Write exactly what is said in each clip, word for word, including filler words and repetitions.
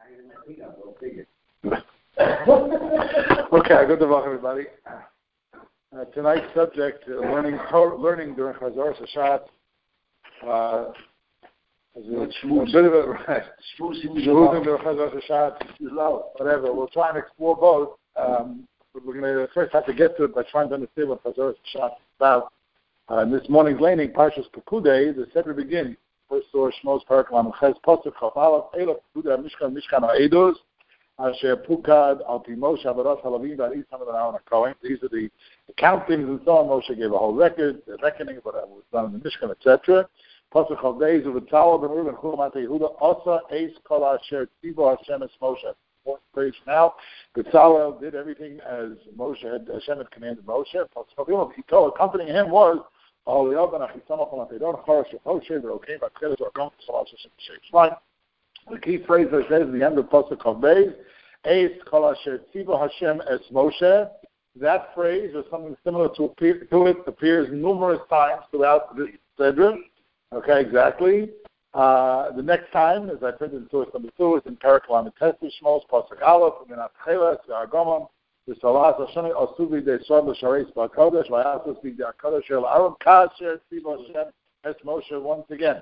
Okay, good to welcome everybody. Uh, tonight's subject, uh, learning learning during Chazor Shabbat. Uh, a bit of a right. Schmoozing during Chazor Shabbat. Whatever. We'll try and explore both. Um, but we're going to first have to get to it by trying to understand what Chazor Shabbat is about. Uh, in this morning's laning, Parshas Pekudei, the Sefer begins. First source, Shmos Paraklam Ches Pasuk Chaf Aleph Eilaf Pekudei Mishkan Mishkan Ha'edos Asher Pukad Al Pi Moshe Avaras Halavim Bar Isam and Aaron HaKohen. These are the accountings and so on. Moshe gave a whole record, the reckoning of what was done in the Mishkan, et cetera. Pasuk Chaf Beis Uvitzal Ben Reuben Chul Mata Yehuda Osa Eis Kol Asher Tzivo Hashem Es Moshe. Fourth page now. Bitzalel did everything as Moshe had, Hashem had commanded Moshe. Pasuk Chaf Yom He told accompanying him was All the other Achisamach Matedon Charash Moshe. They're okay, but Cheres are going to Salas Hashem Sheish. Fine. The key phrase that says at the end of Pasuk Chaf Beis, Eis Kol Asher Tzivo Hashem Es Moshe. That phrase, or something similar to, appear, to it, appears numerous times throughout the Sedra. Okay, exactly. Uh, the next time, as I printed in source number two, is in Parak Lamed Tesei Shmos Pasuk Aleph, Minat Cheles V'Argomam, V'Salas Hashem Asuvi De'Sod L'Shareis Ba'Kodesh V'Yasos V'Yakodesh El Aron Kasher Tzivo Hashem Es Moshe once again.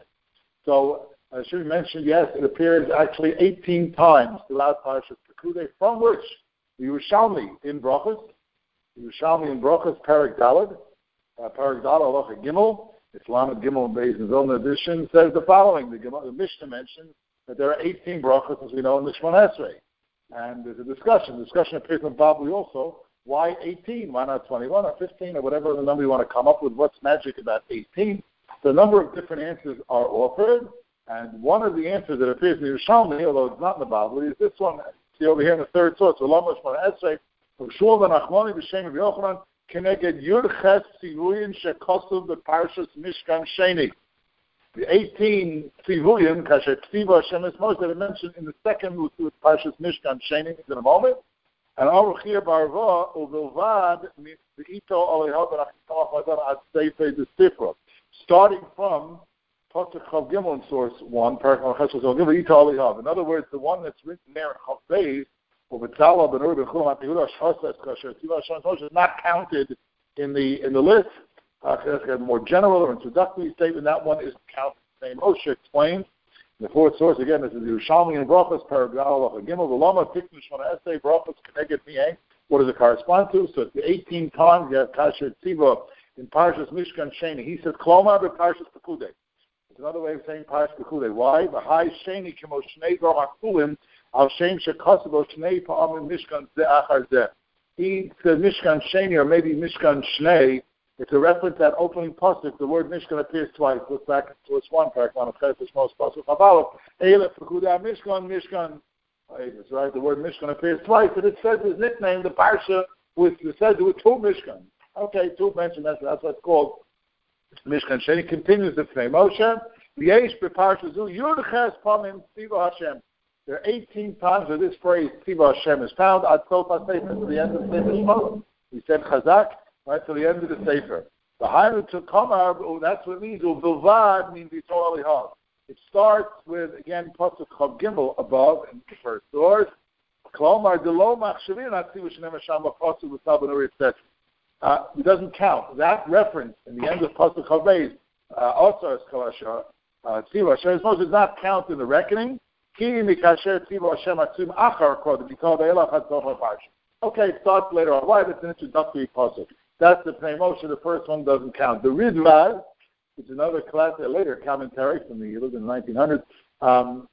So, I should mention, yes, it appears actually eighteen times throughout Parashas Pekudei, from which the Yerushalmi in Brachos, the Yerushalmi in Brachos, Parak Daled, uh, Parak Daled, Halacha Gimel, Islamic Gimel Beis in Zilna edition, says the following. The, the Mishnah mentions that there are eighteen Brachos, as we know, in the Shemona Esrei. And there's a discussion. The discussion appears in Babli also. Why eighteen? Why not twenty-one or fifteen or whatever the number you want to come up with? What's magic about eighteen? So a number of different answers are offered. And one of the answers that appears in the Yerushalmi, although it's not in the Bible, is this one. See over here in the third source, Ulama Shemona Esrei, from Shmuel ben Achmoni b'Shem of Yochanan, Keneged Yurches Tzivuyin Shekosov b'Parshas Mishkan Sheni. The eighteen Tzivuyin, Kasher Tziva Hashem Es Moshe, that are mentioned in the second with Parshas Mishkan Sheni in a moment. And Aruchir Barva Uvilvad V'Ito Olehad V'Rachitach Madan Ad Seifei D'Sifra. Starting from Pasuk Chav Gimel in source one, Parak Chesed Gimel Ito Olehad. In other words, the one that's written there in Chav Beis, Uvitzal Ben Reuben Chul Mata Yehuda Shchosas Kasher Tziva Hashem Es Moshe, is not counted in the in the list. Uh, that's a more general or introductory statement. That one isn't counted. The same Moshe explains. The fourth source, again, this is the Yerushalmi and Brachos, Paragal, Gimel, the Lama, Tiknu, Shmona Esrei, Brachos, Keneged Mi'eh. What does it correspond to? So it's the eighteen times you have Kasher Tziva in Parshas Mishkan Sheni. He says, Kloma be Parshas Pekudei. It's another way of saying Parshas Pekudei. Why? The high Sheni, Kimo Shnei Dor HaKulim, Al Shem Shekosabo Shnei Pa'amim Mishkan Ze Achar Ze. He said Mishkan Sheni, or maybe Mishkan Shnei. It's a reference that opening pasuk. The word Mishkan appears twice. Look back to source one, Parak Lamed Tesei Shmos Pasuk Chav Eilaf Pekudei Mishkan Mishkan. That's right. The word Mishkan appears twice, and it says his nickname, the parsha, with it says with two Mishkan. Okay, two mentioned. That's that's what it's called. Mishkan Sheni continues the name Moshe. V'yesh beParsha Zu Yurches Pamim Tziva Hashem. There are eighteen times where this phrase Tziva Hashem is found. Ad Sof HaSefer, to the end of the Sefer Shmos. We said Chazak. Right, to the end of the Sefer. The higher to Kamar, that's what it means. Uvilvad means it's all Olehad. It starts with, again, Pasuk Chav Gimel above in the first source. Klomar Delo Machshavin Atzivu Shenem Hashem Pasuk V'Tal Benuri, et cetera. It doesn't count. That reference in the end of Pasuk Chav Beis, Osar Eskalasha, Tzivu Hashem Moshe, does not count in the reckoning. Ki Mikasher Tzivu Hashem Atzim Achar Kod B'Kol Ve'elach Ad Sof HaParsha. Okay, it starts later on. Why? That's an introductory pasuk. That's the Pnei Moshe. The first one doesn't count. The Ridvad, which is another class, a later commentary from the, in the nineteen hundreds, um,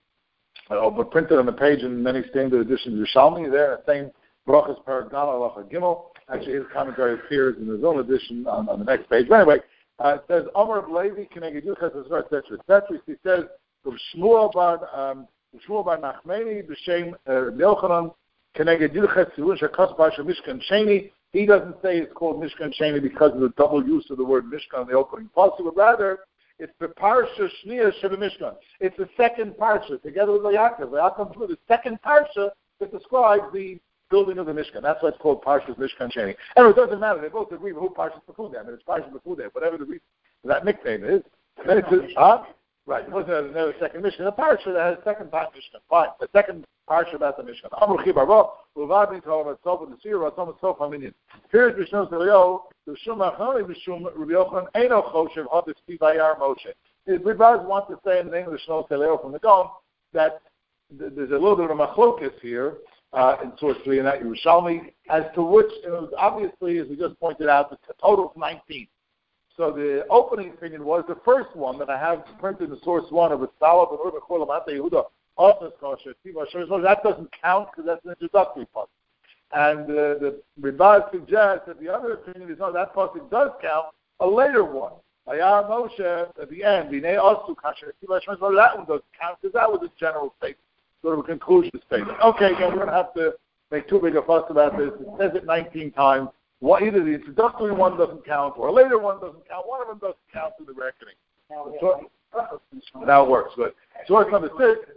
but printed on the page in many standard editions of Yerushalmi, there, the same Brachos Parak Daled Halacha Gimel. Actually, his commentary appears in his own edition on, on the next page. But anyway, uh, it says, Omer Levi, Keneged Yuchas, et cetera, et cetera. He says, Shmuel bar um, Shmuel bar Nachmeni, B'Shem Yochanan, Keneged Yuchas, Tzivun Shekos Parsha Mishkan Sheni. He doesn't say it's called Mishkan Sheni because of the double use of the word Mishkan in the opening pasuk, but rather it's the Parsha Shniya Sheba Mishkan. It's the second Parsha, together with Yaakov. Yaakov is the second Parsha that describes the building of the Mishkan. That's why it's called Parshas Mishkan Sheni. And it doesn't matter. They both agree with who Parshas Pekudei. I mean, it's Parshas Pekudei, whatever the reason that nickname is. Then it's, huh? Right. It wasn't another second Mishnah. The parsha that has a second time Mishnah. Fine. The second parsha about the Mishnah. Amru Chibarbo, Uvadin Tov Tov the Sir Ratzom Tov Haminin. Here's Mishnah Zelio, the Shumach Hali Mishum Rabbi Yochanan Eino Choshev Hadis Tivayar Moshe. If we both want to say in the name of the Shlomo Zelio from the Gaon that there's a little bit of a machlokas here uh, in source three in that Yerushalmi as to which it was obviously, as we just pointed out, the total of nineteen. So the opening opinion was the first one that I have printed in the source one of the Salab and Urba Chol Amata Yehuda, also Kosher, that doesn't count because that's an introductory part. And uh, the Ribaz suggests that the other opinion is no, that part does count, a later one. Ayar Moshe at the end, Binei Osu Kasher, that one doesn't count because that was a general statement, sort of a conclusion statement. Okay, again, we're going to have to make too big a fuss about this. It says it nineteen times. What, either the introductory one doesn't count or a later one doesn't count. One of them doesn't count in the reckoning. So, now it works. Good. Source number six.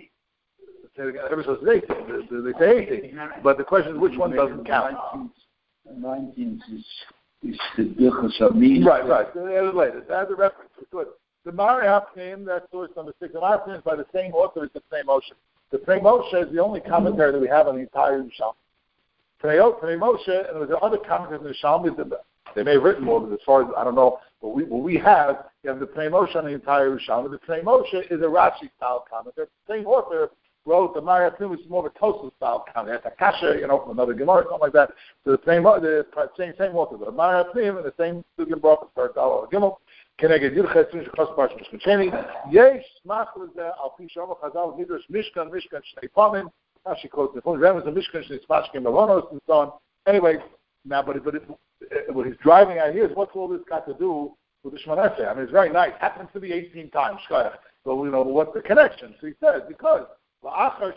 Everybody says eighteen. They say eighteen. But the question is which one doesn't count? nineteen is, is the Birchas Hamid. Right, right. They're later. That's a reference. Good. The Mari Hapnim, that's source number six. The Mari Hapnim is by the same author as the Pnei Moshe. The Pnei Moshe is the only commentary that we have on the entire Yerushalmi. Pnei Moshe, and there was other commentaries in the Yerushalmi. They may have written more, but as far as I don't know, what we, what we have, you have the Pnei Moshe on the entire Yerushalmi. The Pnei Moshe is a Rashi style commentary. The same author wrote the Mari Hapnim, which is more of a Tosafos style commentary. It's a kasha, you know, from another Gemara, something like that. So the same, the same, same author, the Mari Hapnim, and the same Sugim Baruch for Dalal Gimel. Keneged Yudchet Tzunis Chos Parsh Mishkan Sheni. Yesh Smach Lezeh Al Pi Shama Chazal Midrash Mishkan Mishkan Shnei Pamim. She quotes the phone. Ram is a Mishkan Shnei Smashkim Malonos and so on. Anyway, now, but but it, it, what he's driving at here is what's all this got to do with the Shemona Esrei? I mean, it's very nice. It happens to be eighteen times. So you know what's the connection? So he says because after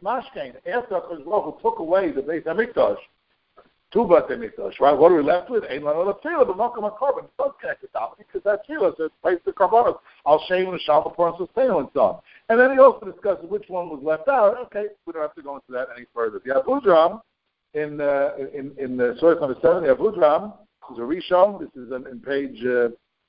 HaKadosh Baruch Hu took away the Beis Hamikdash, two Beit Hamikdash, right? What are we left with? Ein Lano Tefillah, but Malkam HaKorban. It does connect it down because that's Tefillah. So it's place the Karbanos. I'll show you in the Shalom for Sustainable and so on. And then he also discusses which one was left out. Okay, we don't have to go into that any further. The Abudram in uh, in in the source number seven, the Abudram is a Rishon. This is in, in page. Uh,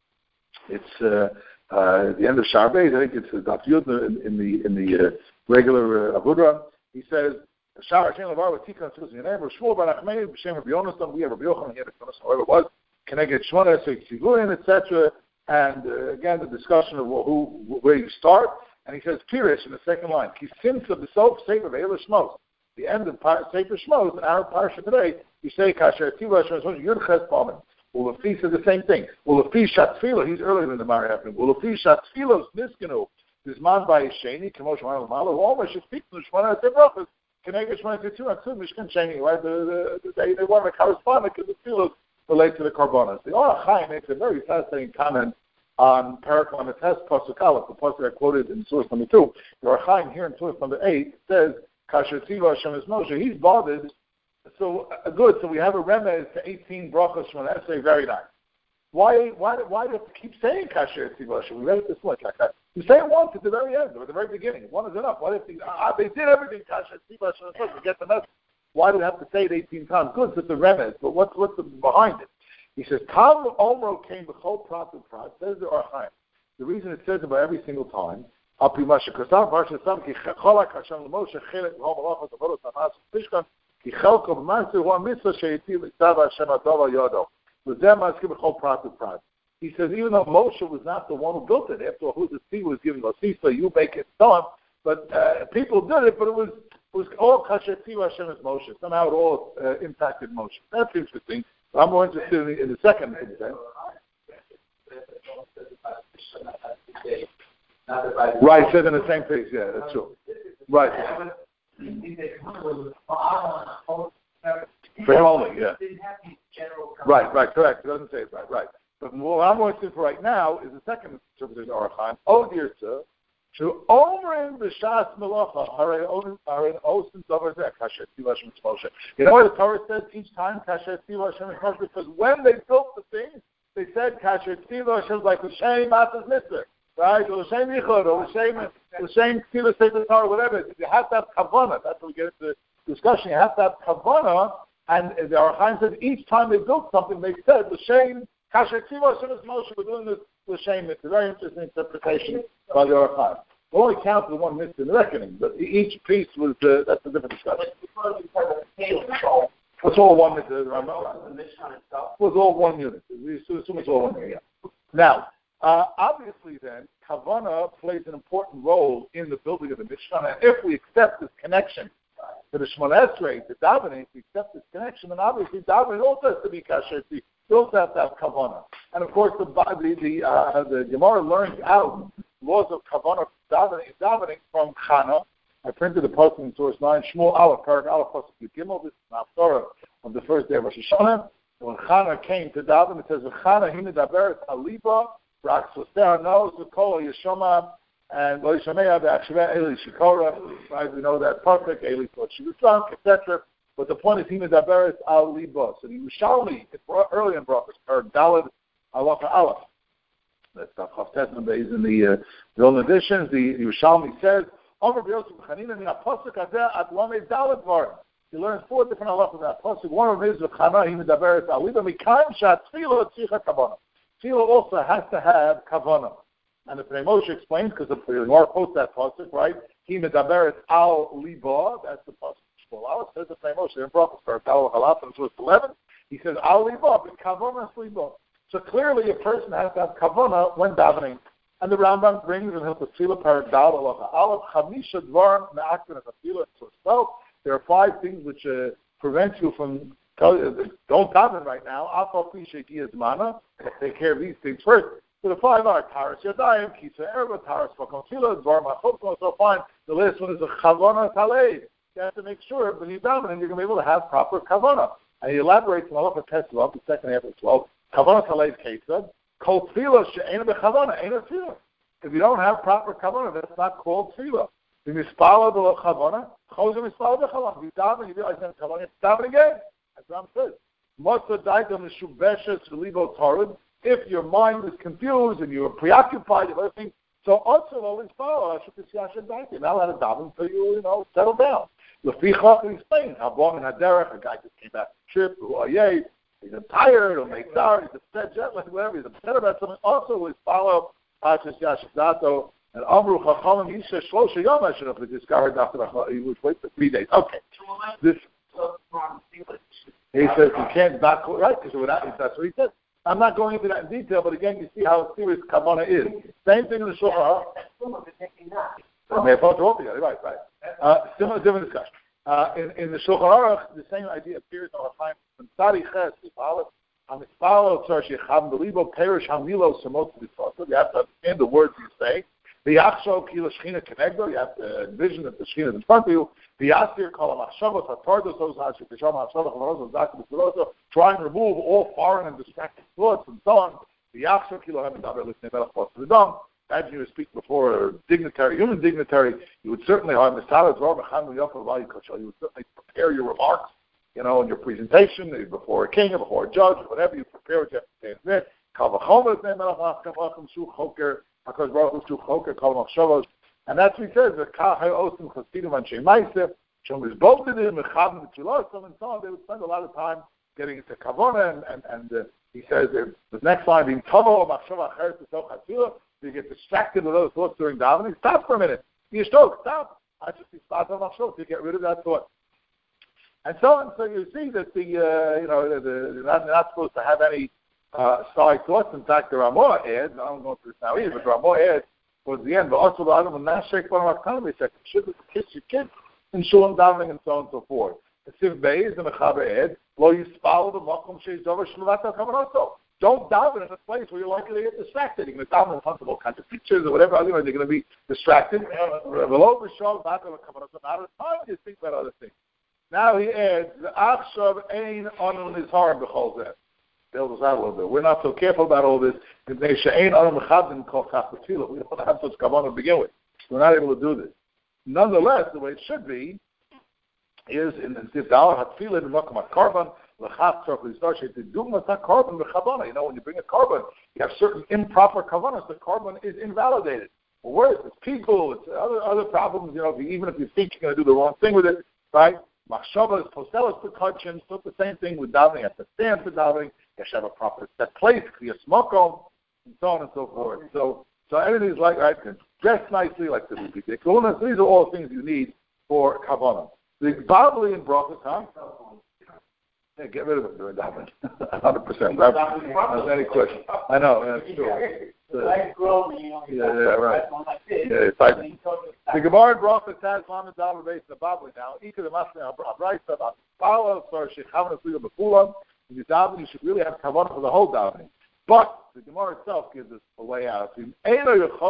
it's uh, uh, at the end of Sharbei. I think it's Daf Yud in, in the in the uh, regular uh, Abudram. He says. Shar Hashem Lavar with Tikkun Tzuz Yanem Rishmul Barachmei B'Shem Rabbi Yonasan. We have Rabbi Yochanan here. However, it was Keneged Shmona Esrei Tzivurin, et cetera. And uh, again, the discussion of who, where you start. And he says Pirish in the second line. Kisim of the Sof Sefer Ve'ela Shmos. The end of Sefer Shmos in our parsha today. You say Kasher Tiva Shmos Yud Ches Pamin. Ulafi says the same thing. Ulafi Shatfila. He's earlier than the Mari Hapnim. Ulafi Shatfilos Niskanu. This man by Sheni Kamosh Maral Malo. Almost should speak to the Shmona Esrei Brachos. Keneged Shmona Esrei Tzu Mishkan Sheni. Right? The, the, they they want to correspond because the filos relate to the Karbanos. The Orach Chaim makes a very fascinating comment on Parak Lamites Pasuk Aleph, the pasuk I quoted in source number two. The Orach Chaim here in source number eight says Kasher Tziva Hashem Es Moshe. He's bothered. So uh, good. So we have a remez to eighteen brachos from an essay. Very nice. Why? Why? Why do you have to keep saying Kasher Tziva Hashem? We read it this much like that. You say it once at the very end or at the very beginning. One is enough. Why do you, uh, they did everything Kasher Tziva Hashem Es Moshe to get the message. Why do we have to say it eighteen times? Good. So it's a remez. But what's what's the, behind it? He says, Tal Omro came the whole prat and prat. Says the Orach Chaim. The reason it says it by every single time, Al Pi Masha Kasav Parsha Sam Ki Cholak Hashem LeMoshe Chelet V'Hom Malachos Avodos Hamas Tishkan Ki Chelko B'Maser Hu HaMitzvah Sheyitiv L'Tzav Hashem Adol Yodo. L'Zeh Maskeh B'Chol Prat and Prat. He says even though Moshe was not the one who built it, after all, who the sea was giving Lasisa, you make it, so on. But uh, people did it, but it was it was all Kasher Tziva Hashem Es Moshe. Somehow it all uh, impacted Moshe. That's interesting. I'm more interested in the, in the second thing. Right, said in the same page. Yeah, that's true. Right. For him only, yeah. Right, right, correct. It doesn't say it right, right. But what I'm more interested for right now is the second interpretation of Orach Chaim. Oh, dear sir. To Omrim b'shas melacha, hare hare osin dover zeh kasher tziva Hashem es Moshe. You know what the Torah says each time kasher tziva Hashem es Moshe? Because when they built the thing, they said kasher tziva Hashem like l'shem matas mitzvah, right? Or l'shem yichud, or l'shem l'shem tziva sefer Torah, whatever. You have to have kavanah. That's what we get into the discussion. You have to have kavanah, and the Orach Chaim says each time they built something, they said l'shem kasher tziva Hashem es Moshe. We're doing this L'Shem Mitzvah. Very interesting interpretation by the Ohr HaChaim. We only count the one mitzvah in the reckoning, but each piece was, uh, that's a different discussion. It's all one mitzvah. It was all one unit. We assume it's all one unit. Yeah. Now, uh, obviously then, Kavanah plays an important role in the building of the Mishkan, and if we accept this connection to the Shemona Esrei, the davening, if we accept this connection, then obviously davening also has to be kasher. We also have to have Kavanah. And of course, the the the, uh, the Gemara learns out laws of Kavanah davening, davening from Chana. I printed the post in source nine, Shmuel Aleph, Parak Aleph, Pasuk Gimel. This is an Haftarah of the first day of Rosh Hashanah. When Chana came to daven, it says, "Chana hina daberet aliba, rak soseh knows the kol yeshoma and lo yishamea be'achsheveh eli shikora." Right, we know that perfect. Eli thought she was drunk, et cetera. But the point is, hina daberet aliba. So the Yerushalmi, it's early in Brachos, or Daled Halacha Aleph. That's the Chav Beis in the uh, the old editions. The Yerushalmi says, "Over b'yosef chanina min ha'posuk hazeh ad lamed daled var." You learn four different halachas in that pasuk. One of them is v'chana him medaberet aliba mikayim shat tefillah tzricha kavana. Tefillah also has to have kavana, and the Pnei Moshe explains because the Gemara quotes that pasuk, right? He medaberet al liba. That's the pasuk. Shmuel says the Pnei Moshe in Brachos for Tal Halaf in verse eleven. He says al liba, but kavana is liba. So clearly, a person has to have kavana when davening. And the Rambam brings in his tefillah parak dal halacha aleph chamisha dvarim me'aktin as tefillah to itself. There are five things which uh, prevent you from don't daven right now. Afal klishe mana. Take care of these things first. So the five are taras yadayim, kisa erba, taras v'konfila, dvar machokos. So fine. The last one is a chavana talei. You have to make sure when you daven, you're going to be able to have proper kavana. And he elaborates in halacha tesvav, the second half of twelve. Kavana talei kesad. Kol tefillah she'ena bechavana, ain't a tefillah. If you don't have proper kavana, that's not called tefillah. If you mispala below chavana, chozim mispala bechavana. If you daven, you realize that chavana, it's daven again. As Ram says. Motza daidam mishubeshes libo tarid. If your mind is confused and you're preoccupied with other things, so also always follow. I should be siyashin daiti. Now let it daven until you, you know, settle down. Leficha can explain how long in Haderech, a guy just came back from trip, who are yay. He's tired or makes out, he's upset, jet lag, whatever, he's upset about something. Also, always follow Pachas Yashizato and Amru Chachamim. He says, Shlosha Yom, I should have discarded after he would wait for three days. Okay. This, he says, you can't not, right, because that's what he says. I'm not going into that in detail, but again, you see how serious Kavanah is. Same thing in the Shulchan Aruch. Right, right. Uh, similar, different discussion. Uh, in, in the Shulchan Aruch, the same idea appears all the time. From Tzadi Ches, Hamispalo Tzarshi Cham Belibo Perish Hamilo Samot B'Tzosov. You have to understand the words you say. The Yachsho Kila Shechina Kenegdo. You have to envision that the Shechina is in front of you. The Yasir Kol HaMachshavos HaTardos Hoz HaShik Tisham HaMachshavos HaMachshavos Zakim B'Tzosov. Try and remove all foreign and distracting thoughts and so on. The Yachsho Kila Hamidaber Lifnei Melech Pos V'Dom. Imagine you were speaking before a dignitary, human dignitary. You would certainly have Misalas Ror Mechanu Yofel Vayu Koshal. You would certainly prepare your remarks. You know, in your presentation, before a king or before a judge, or whatever, you prepare what you have to say. And that's what he says, and so on. They would spend a lot of time getting into kavana, and, and, and uh, he says, uh, the next line being, you get distracted with those thoughts during davening. Stop for a minute. You stroke, stop. I just start on my show to get rid of that thought. And so on. So you see that the, uh, you know, the, the, they're, not, they're not supposed to have any uh, side thoughts. In fact, there are more adds. I don't go through this now either, but there are more adds towards the end. But also, the Adam and Nashek, one of our economy second, should kiss your kids in shulam davening and so on and so forth. The Siv Beis and the Chaber Ed, lo yispal the makom sheish dover shmulata kavanah. Don't daven in a place where you're likely to get distracted. You're going to daven in front of all kinds of pictures or whatever. Otherwise, you're going to be distracted. Below the show, not going to come out of time. You think about other things. Now he adds, the Achshav Ein Anun Nizhar B'chol Zeh. Bailed us out a little bit. We're not so careful about all this. We don't have such kavanah to begin with. We're not able to do this. Nonetheless, the way it should be is in the Sifdal Hatfilah B'Makam HaKarban L'Chaf Tzorch L'Zar She'Tidum HaKarban B'Chabana. You know, when you bring a carbon, you have certain improper kavanas. The carbon is invalidated. Well, where is it? It's people. It's other other problems. You know, if you, even if you think you're going to do the wrong thing with it, right? Machshava is postelas precaution. So it's the same thing with davening. You have to stand for davening. You should have a proper set place, clear smokom. and so on and so forth. So, so everything is like, right, dress nicely, like the these are all things you need for kavanah. The Babli and brachas, huh? Yeah, get rid of it during davening. one hundred percent. That's any question. I know. That's true. Uh, yeah, yeah, right. Yeah, it's like, the Gemara in brachas has Lamed Davar based on the Babli now. Each of the Masnei Abrayta about follow for Shechavon Asliga Befulam. When you daven, you should really have kavanah for the whole davening. But the Gemara itself gives us a way out. You can't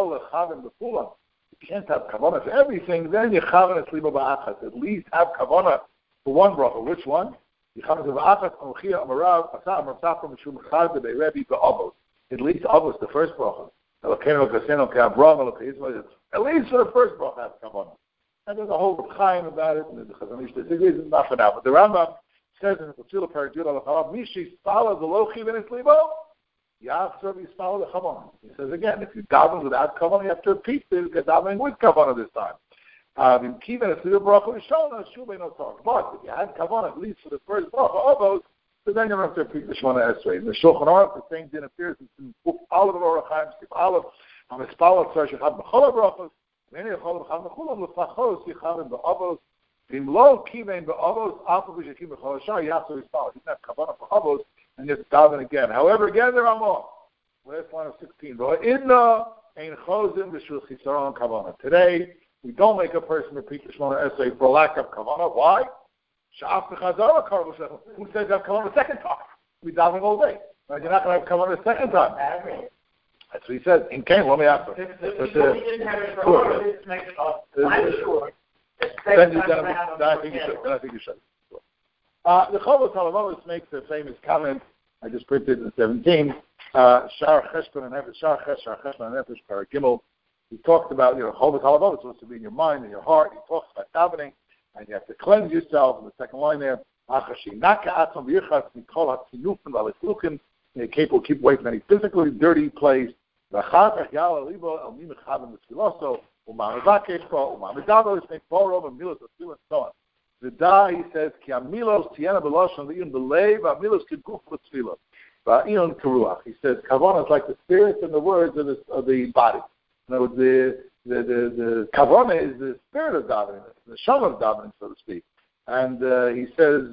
have kavanah for everything. Then you chavan esliba ba'achas. At least have kavanah for one bracha. Which one? You chavan ba'achas amachia amarav asa amarav mishum chad be'rebi be'avos. At least avos, the first bracha. At least for the first bracha have kavanah. And there's a whole chaim about it, and the Chazon Ish disagrees. It's not for now. But the Rambam says in the Tefillah Parajud al-Chalav, Mishi spala the lo chiv in eslibo. Yachzor v'yispal the kavanah. He says again, if you daven without kavanah, you have to repeat this. Get davening with kavanah this time. Um, Kiven eslibo bracha rishona shubay no talk. But if you had kavanah at least for the first bracha of those, so then you don't have to repeat the Shemona Esrei. In the Shulchan Aruch, the same din appears in all of the Orach Chaim, Sif Aleph, Amispal Tzar Shechad B'chol HaBrachos, V'nei Yechol B'chol B'chulam L'fachos Yichavim B'avos, V'im Lo Kiven B'avos, Alpha V'shekim B'chol HaShar, Yachzor Yispaal. You can have kavanah for avos, and you have to daven again. However, again, there are more. Last line of sixteen. Inna ein chozim b'shul chisaron kavanah. Today, we don't make a person repeat the Shemona Esrei for lack of kavanah. Why? Sha'af b'chazara karvu shechem. Who says you have kavanah the second time? We daven all day. Right? You're not going to have kavanah the second time. That's what he said. In Cain, let me ask him. But, uh, sure. I'm sure. Then, you, then, then I think you should. Then I think you should. Uh, the Chovos Halavavos makes a famous comment. I just printed in seventeen. Uh, Shar Cheshbon and Nefesh, Shar Chesh, Shar Cheshbon and Nefesh, Parag Gimel. He talked about, you know, Chovos Halavavos supposed to be in your mind and your heart. He talks about davening, and you have to cleanse yourself. In the second line there, Achashi Naka Atzam V'Yirchas Mikol HaTzinufim V'Alechlukim. You're capable of keep away from any physically dirty place. V'Achar Yal Alibo El Mi Mechavim V'Tfiloso U'Ma'Mevakesh Bo U'Ma'Medavos Make Borov and Milos Asu and so on. The Da, he says, Ki Amilos Tiena B'Loshon V'Iyun B'Leiv Amilos K'Guf V'Tfilos. V'Iyun Karuach. He says, Kavanah is like the spirit and the words of the, of the body. In other words, the the the, the Kavanah is the spirit of davening, the sham of davening, so to speak. And uh, he says,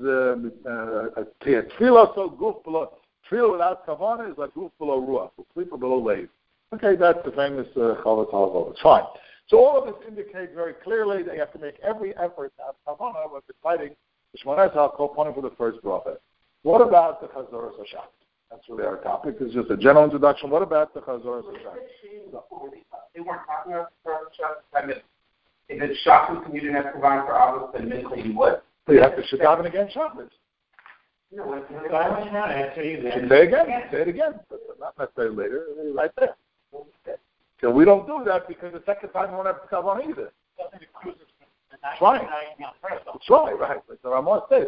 Tfilos so Guf B'Lo. Tfilah without Kavanah is like Guf B'Lo Ruach, sleep below Leiv. Okay, that's the famous Chovos Halavavos. It's fine. So all of this indicates very clearly that you have to make every effort to have kavanah when reciting the Shemona Esrei Kol for the first bracha. What about the Chazoros HaShat? That's really our topic. It's just a general introduction. What about the Chazoros HaShat? They weren't talking about the Chazoros HaShat. If it's Shabbos and you didn't have to provide for Avos, then mentally you would. So you have to sit down again Shabbos. No, it's not. Say it again. Say it again. But not necessarily later. Right there. So we don't do that because the second time we won't have to come on either. That's right. That's right, right. But the Ramah says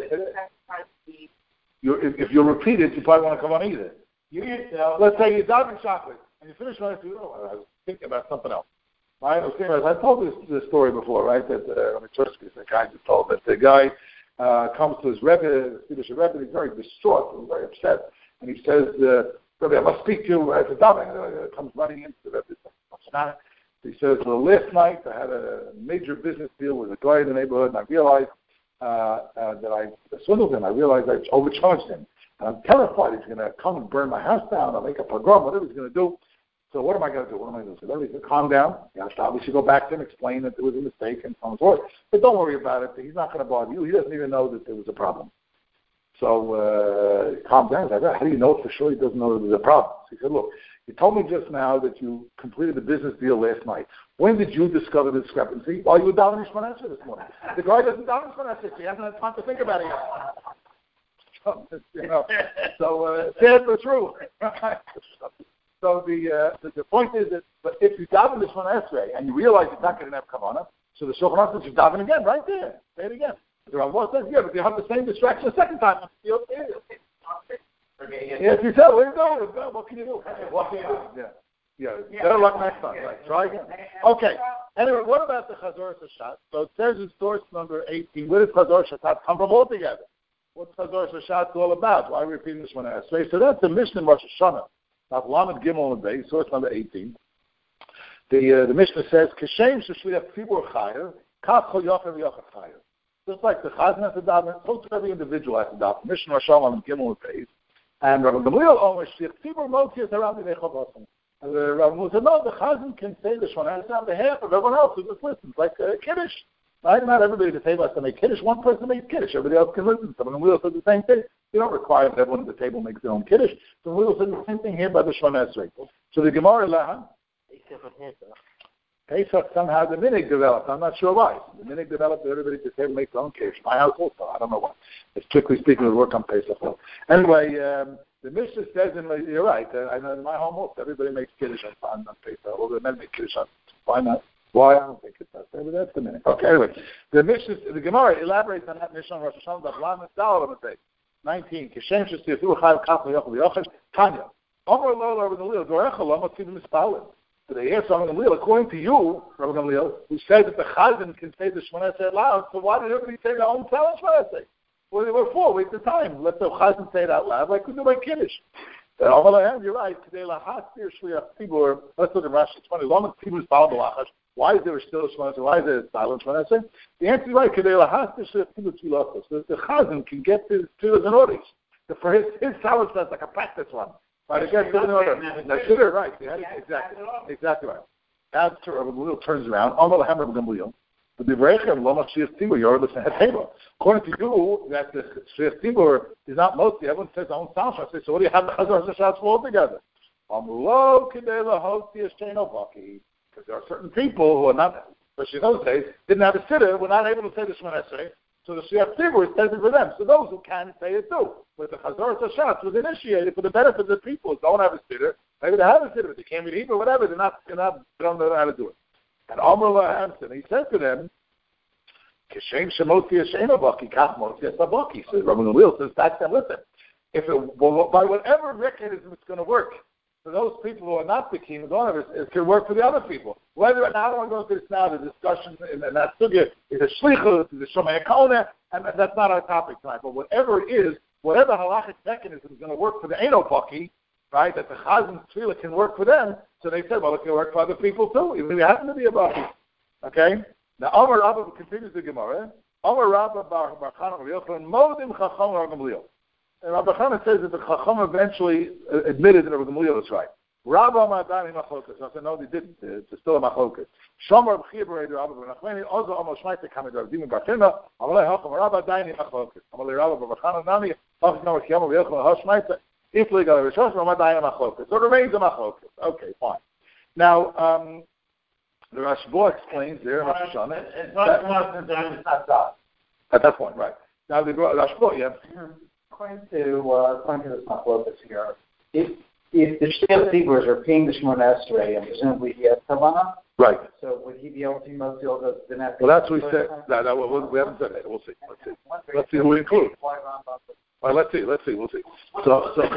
you, if, if you repeat it, you probably won't come on either. You yourself, let's say you're davening chocolate and you finish one, you know, I was thinking about something else. Right? I was thinking about, I told this, this story before, right? That uh, the guy just told that the guy uh, comes to his Rebbe, the Swedish Rebbe, and he's very distraught and very upset, and he says, uh, Rebbe, I must speak to you as a davening. Uh, comes running into the Rebbe. He says, well, last night I had a major business deal with a guy in the neighborhood, and I realized uh, uh, that I swindled him. I realized I overcharged him. And I'm terrified he's going to come and burn my house down or make a pogrom, whatever he's going to do. So what am I going to do? What am I going to do? So then he said, calm down. You have to obviously go back to him, explain that there was a mistake and so on and so forth. But don't worry about it. He's not going to bother you. He doesn't even know that there was a problem. So uh, calm down. He's like, how do you know for sure he doesn't know there was a problem? So he said, look, you told me just now that you completed the business deal last night. When did you discover the discrepancy? While you were down in Shemona Esrei this morning. The guy doesn't down in Shemona Esrei. He hasn't had time to think about it yet. So, you know, so uh, sad but true. So the, uh, the the point is that, but if you daven this Shemona Esrei and you realize you're not going to have kavanah, so the Shulchan Aruch says you daven again right there. Say it again. The Ramah says, yeah, but you have the same distraction the second time. Yes, you said, where you going? What can you do? What can you do? Yeah. Yeah. Better luck next time. Right. Try again. Okay. Anyway, what about the Chazoros HaShat? So it says in source number eighteen, where does Chazoros HaShat come from altogether? What's Chazoros HaShat all about? Why are we repeating this one? So that's the Mishnah in Rosh Hashanah. Daf Lamed Gimel and Beis, source number eighteen. The uh, the Mishnah says, "Kashem sheshliach tzibur chayav, kach kol yochel yochel chayav." Just like the Chazan has to daven, so to every individual has to daven. Mishnah Rasham Lamed Gimel and Beis, and Rabbi Gamliel Omer shliach tzibur motzi es around the nechavasim. And the Rabbi Gamliel said, "No, the Chazan can say this one on behalf of everyone else who just listens, like uh, Kiddush." Right? Not everybody at the table has to make Kiddush. One person makes Kiddush. Everybody else can listen. So Rabbi Gamliel said the same thing. You don't require that everyone at the table makes their own Kiddush. So Gamliel said the same thing here by the Shemona Esrei. So the Gemara Lahan, Pesach, somehow the minig developed. I'm not sure why. The minig developed that everybody at the table makes their own Kiddush. My house also. I don't know why. It's strictly speaking, it work on Pesach. Anyway, um, the Mishnah says, in, you're right, uh, I know in my home also, everybody makes Kiddush on, on Pesach. All the men make Kiddush on. Why not? Why? I don't think it's that. Maybe that's the minute. Okay, anyway. The Mishnah, the Gemara elaborates on that Mishnah on Rosh Hashanah, Daf Lamed Daled Amud Beis. nineteen. Kishem shestiyafiru chayav kach yochel yochel. Tanya. Omer lo Rabbi Gamliel, Dorecha lo motzim mispalin. So they asked Rabbi Gamliel, according to you, Rabbi Gamliel, who said that the Chazan can say the Shemona Esrei loud, so why did everybody say their own Shemona Esrei? Well, they were for, waste the time. Let the Chazan say it out loud, like we do by Kiddush. You're right. Today, lahastir shliach tzibur. Let's look at Rashi twenty. Lama tzibur is bal balachash. Why is there still a Shemona Esrei? Why is there silent Shemona Esrei? The answer is right. Today, lahastir shliach tzibur tzilachos. The the Chazan can get to to an audience. For his his silence that's like a practice one. Right? Again, to an order. That's it. Right. Exactly. Exactly right. Now, Rabbi Gamliel turns around. Amar lahem Rabbi Gamliel. The Devarechem lo mashliach tzibur. You're listening at table. According to you, that the shliach tzibur is not mostly. Everyone says their own sound. I say, so what do you have the Chazar Hashatz for all together? Amulo kidei lahosti esheno baki. Because there are certain people who are not, especially in those days, didn't have a sitter, were not able to say the Shemona Esrei. So the shliach tzibur is tested for them. So those who can say it too. But the Chazar Hashatz was initiated for the benefit of the people who don't have a sitter. Maybe they have a sitter, but they can't read Hebrew, whatever. They're not, they're not, they don't know how to do it. And Amar lahem, he said to them, Kishem shemoti yesheno baki, kach moti yesabaki. So Rabbi Gamliel says back to them, listen, if it, well, by whatever mechanism it's going to work, for those people who are not the king, don't have it, it can work for the other people. Whether now I don't want to go into this now, the discussion in, in that sugya is a shlichus, is a shomei kona, and that's not our topic tonight. But whatever it is, whatever halachic mechanism is going to work for the eno baki, right? That the chazan tefillah can work for them. So they said, well, it can work for other people too, even if it happen to be a baki. Okay. Now, Amar Rabba continues the Gemara. Amar Rabba Bar Bar Chana Yochanan Modim Chacham Rabbi Gamliel. And Rabbi Chana says that the Chacham eventually admitted that Rabbi Gamliel is right. Rabba Madani Machlokas. I said no, they didn't. It's still a Machlokas. Shomer B'chir B'Rei Rabba B'Nachmeni Ozo Amar Shmaita Kamid Rav Dimin Bar China. Amalei Hacham Rabba Dani Machlokas. Amalei Rabba Bar Chana Nami Hacham Namar Kiyama V'Yochanan Hashmaita Ifli Gal Rishos Rabba Dani Machlokas. So it remains a Machlokas. Okay, fine. Now. um... The Rashbo explains there in Rosh Hashanah. It's not not at that point, right? Now the Rashbo, yeah. According to uh, according to this Machlokas here, if if the shliach tzibur are paying the Shemona Esrei, and presumably he has kavanah, right? So would he be able to mostly all the the net? Well, that's what we said. No, no, we, we haven't said that. We'll see. Let's see. Let's see who we include. All right, let's see. Let's see. We'll see. So, so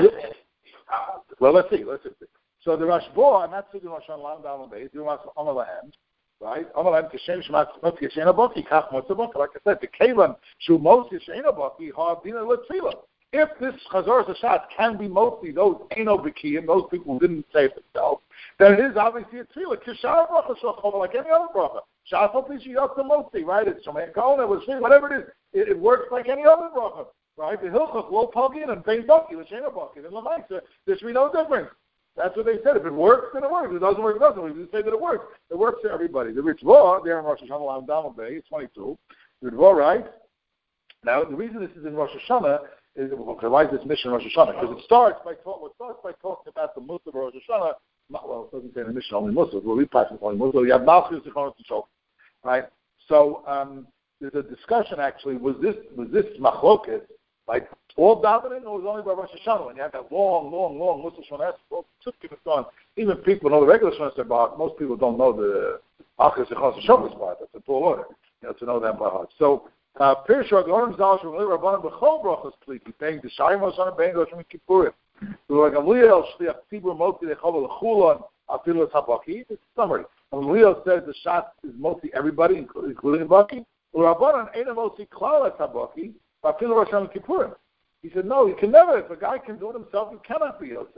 well, let's see. Let's see. So the Rashbo, I'm not speaking Rosh Hashanah down the base. You want Amar lahem, right? Amar lahem kishem shmat mot yeshena baki kach mot baki. Like I said, the kalim shu mot yeshena baki hardina letzila. If this Chazar Hashatz can be mostly those eno b'kiyim, those people who didn't save themselves, then it is obviously a tefillah. Kishar bracha shachol like any other bracha. Shafal pishiyot the mostly, right? It's shomei kona, whatever it is. It, it works like any other bracha, right? The hilchach lo pagin and bein baki l'shena baki. And l'maisa, there should be no difference. That's what they said. If it works, then it works. If it doesn't work, it doesn't. We just say that it works. It works for everybody. The Ritzvah, there in Rosh Hashanah, Daled Bay, twenty-two. The Ritzvah, right? Now, the reason this is in Rosh Hashanah is, okay, why is this mission in Rosh Hashanah? Because it starts by talk, well, it starts by talking about the Musaf of Rosh Hashanah. Well, it doesn't say in the mission only Musaf. Well, we practice only Musaf. You have Malchus, Zichronos, and Shofar, right? So um, there's a discussion, actually, was this was this Machloket, like, all davening, or was only by Rosh Hashanah? When you have that long, long, long Musaf Shemona Esrei, well, on. Even people know the regular Shemona Esrei part. Most people don't know the Achas Zichronos and Shofar part. That's a tall order, you know, to know that by heart. So, Pirish Ragonim Zal Shemli Rabbanim B'chol Brachos Pliki, paying the Shayim Hoshana, paying the Rosh Kippurim. So, like Gamliel Shliach Tzibur Moti Dechol L'Chulon Afilu Tabaki. It's a summary. Gamliel says the shot is mostly everybody, including Baki. Rabbanim Eina Moti Klal Tabaki, Afilu Rosh Kippurim. He said, no, he can never. If a guy can do it himself, he cannot be Yosef.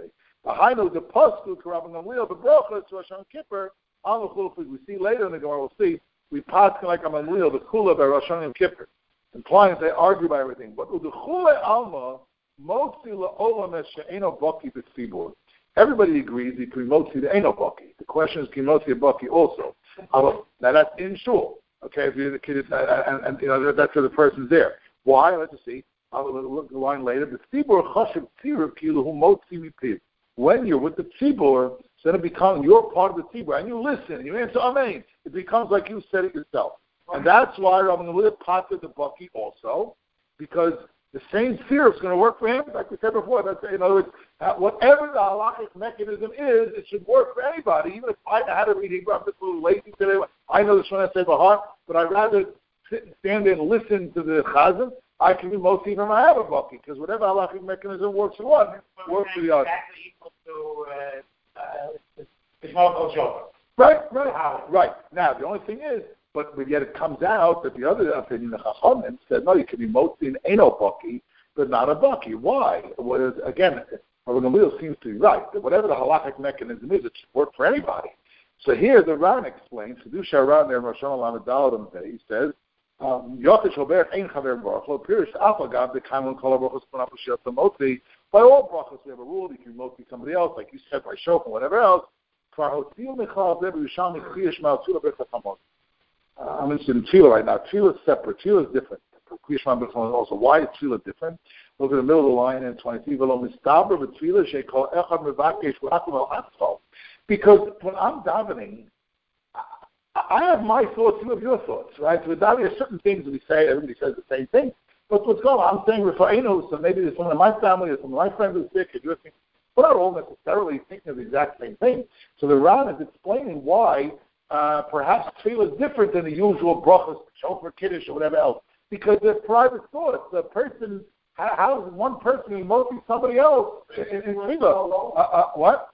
I know the Pasuk, Rabban Gamliel, the Brochas, Rosh Hashanah Kippur, Al Chuluf. We see later in the Gemara, we'll see, we pass like Rabban Gamliel, the Chula by Rosh Hashanah Kippur, implying that they argue by everything. But the Chule Alma, Motzi La'olam She'eno Baki B'Tzibur. Everybody agrees he can Motzi the Eno Baki. The question is, can Motzi a Baki also? Now that's in shul. Okay, if you're the kid, and, and you know that's where the person's there. Why? Let's see. I'll look at the line later. The tzibur chashiv tzibur kilu hu motzi mipiv. When you're with the tzibur, then it becomes you're part of the tzibur, and you listen, and you answer amen. It becomes like you said it yourself, and that's why Rabban Gamliel parted the baki also, because the same fear is going to work for him, like we said before. That's, in other words, whatever the halachic mechanism is, it should work for anybody. Even if I had to read Hebrew, I'm just a little lazy today. I know the Shemona Esrei by heart, but I'd rather sit, stand there and listen to the chazan. I can be most even I have a baki, because whatever halachic mechanism works for one, works for the other. Exactly equal to uh, uh, it's not Right, right, right. Now the only thing is, but yet it comes out that the other opinion, the Chachamim, said, no, you can be motzi in eno baki, but not a baki. Why? Well, again, Rabban Gamliel seems to be right, that whatever the halachic mechanism is, it should work for anybody. So here the Ran explains, Kedusha Ran there in Rosh Hashanah Lamed Daled, he says, Yochid Shober Ein Chaver Baruch Lo Pirish Afagav the Kaimon Kol Baruch Spon Apushiat Motzi. By all brachos we have a rule, you can motzi somebody else, like you said, by shofar, whatever else. Kvar Hotzil Michal Zev Yisham Michiyash Maltzula Berchathamot. Uh, I'm interested in tefillah right now. Tefillah is separate. Tefillah is different. Also, why is tefillah different? Look at the middle of the line in twenty-three. Because when I'm davening, I have my thoughts, you have your thoughts, right? So with davening, there are certain things we say, everybody says the same thing. But what's going on? I'm saying Rifa'inu, so maybe there's someone in my family, or some of my friends who's sick, or you're thinking, we're not all necessarily thinking of the exact same thing. So the Ran is explaining why Uh, perhaps tefillah is different than the usual brachos, shofar, kiddush, or whatever else, because they're private thoughts. The person, how, how is one person emoting somebody else in, in tefillah? Uh, uh, what?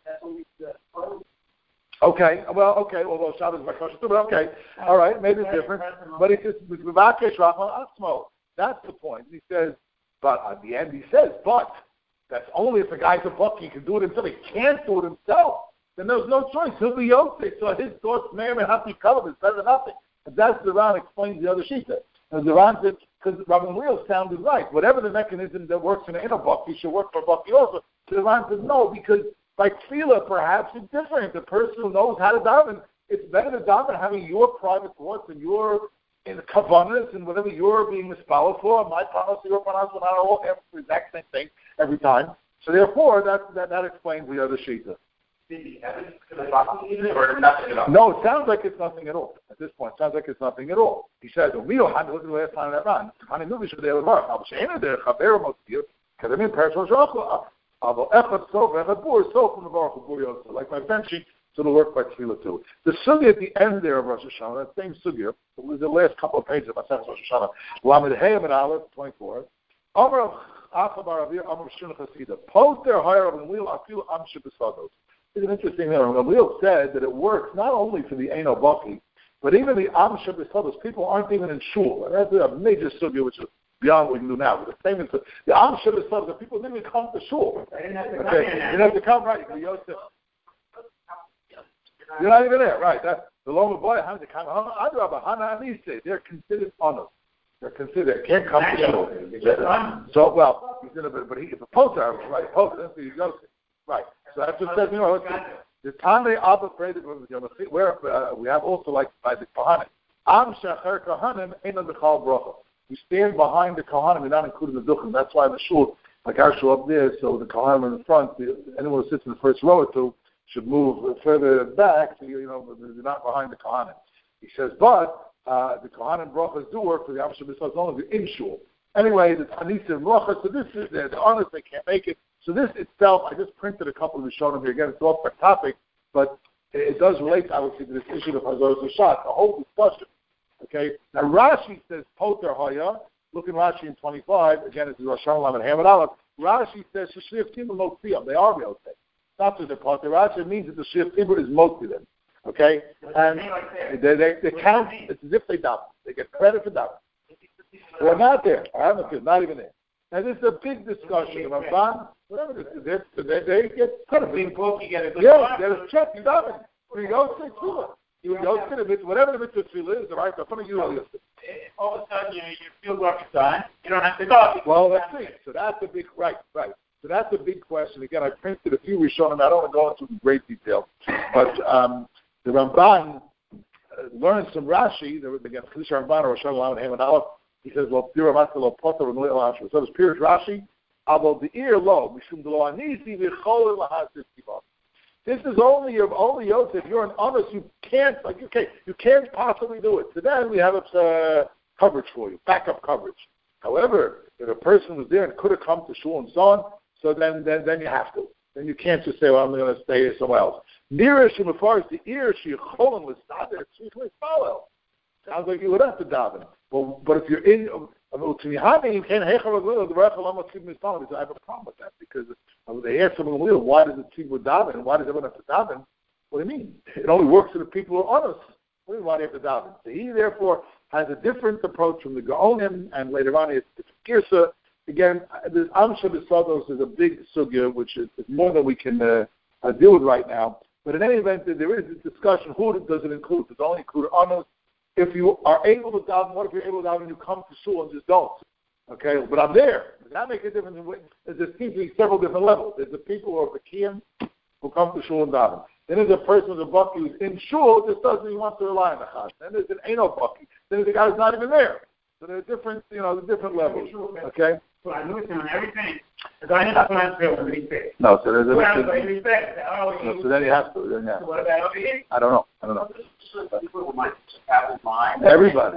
Okay, well, okay, although Shabbos is my question too, but okay, all right, maybe it's different. But he says, that's the point. He says, but at the end he says, but that's only if the guy's a buck, he can do it himself. He can't do it himself. Then there's no choice. He'll be Yosef, so his thoughts may or may not be covered. It's better than nothing. And that's the Ran explains the other shita. And the Ran said, because Rabban Gamliel sounded right. Whatever the mechanism that works in an inner baki should work for a baki also. So the Ran says no, because by tefillah perhaps it's different. The person who knows how to daven, it's better to daven having your private thoughts and your in the kavanas and whatever you're being mispalled for. My promise, your promise, we're not all have the exact same thing every time. So therefore, that that, that explains the other shita. No, it sounds like it's nothing at all. At this point, it sounds like it's nothing at all. He says, look at the last time that ran. Like my benching, so it'll work by tefillah too. The sugya at the end there of Rosh Hashanah, that same sugya, it was the last couple of pages of Masechus Rosh Hashanah, Lamed Hey and Aleph, twenty-four. Amar Achabar Avir Amar Shun Chasida. Post their higher of the wheel, Afil Am Shebesados. It's an interesting thing. Gamliel said that it works not only for the Eno Baki, but even the Am Shebesados. People aren't even in shul. And that's a major sugya which is beyond what we can do now. But the same is the Am Shebesados, the people didn't even come to shul. Okay. You didn't have to come, right? You Yosef. You're not even there, right? That's the Loma Boy, they're considered honest. They're considered, can't come to shul. So, well, he's in a bit, but he, it's a poster, right? Poster, that's the Yosef. Right. So that's what says, you know, let's see. The Tanei Abba prayed where uh, we have also like by the Kohanim. Am Shecher Kohanim Ein B'Chal Bracha. We stand behind the Kohanim, we're not including the Duchim. That's why the shul, like our shul up there, so the Kohanim in the front, the, anyone who sits in the first row or two should move further back, so you know, they're not behind the Kohanim. He says, but uh, the Kohanim brachas do work for the Am Shecher as long as they're in shul. Anyway, the Tanisa and Bracha, so this is, they're honest, they can't make it. So this itself, I just printed a couple of the shown here. Again, it's off the topic, but it does relate, obviously, to this issue of Hazar Zashat, the whole discussion. Okay? Now, Rashi says, Poter Haya, look in Rashi in twenty-five, again, it's Rosh Hashanah and Hamad Aleph. Rashi says, Shashriv Timur Motziyam, they are Yosef. Not that they're Poter. Rashi means that the Shashriv Timur is Motzi them. Okay? And they, they, they count, it's as if they daven. They get credit for daven. They're not there. I haven't, not even there. And this is a big discussion. Ramban, whatever it is, they, they, they get cut of Big book, you get a good yeah, get a check, you got it. You go to tefillah. You go to the mitzvah, whatever the mitzvah tefillah is, the right, the front of you know. All of a sudden, you, your field work is done. You don't have to go. Well, let's see. So that's a big, right, right. So that's a big question. Again, I printed a few Rishonim. I don't want to go into great detail. But um, the Ramban uh, learns from Rashi, the, again, Chiddush Ramban, or Rosh Hashanah, and Aleph, he says, well, Pira Matzah Lo Potter and Little Hashem. So it's Pirish Rashi, Abo the ear low, Mishum Lo Anisi V'chol Lahazis Kiva. This is only your only Yosef. If you're an honest, you can't, like, okay, you can't possibly do it. So then we have uh, coverage for you, backup coverage. However, if a person was there and could have come to shul and so on, so then, then, then you have to. Then you can't just say, well, I'm going to stay here somewhere else. Nearer to as far as the ear, she cholon was not there. She was follow. Sounds like you would have to daven. Well, but if you're in, you can't. I have a problem with that because they asked someone, why does it seem with daven? Why does everyone have to daven? What do you mean? It only works for the people who are honest. What do you mean, why do you have to daven? So he therefore has a different approach from the Gaonim, and later on it's, it's Girsa. Again, this Amsha B'Sados is a big sugya, which is, is more than we can uh, uh, deal with right now. But in any event, there is a discussion, who does it include? Does it only include honest? If you are able to daven, what if you're able to daven and you come to shul and just don't? Okay, but I'm there. Does that make a difference? There seems to be several different levels. There's the people who are Bakiyim who come to shul and daven. Then there's a person who's a Baki who's in shul, just doesn't even want to rely on the chaz. Then there's an Eno Baki. Then there's a guy who's not even there. So there are different, you know, the different levels. Okay? So I knew him on everything. So I not going to feel what he said. No, so there's a... Well, I was respect. Oh, no, so then you have to. Then you have to. So what about over here? I don't know. I don't know. People might have in mind. Everybody.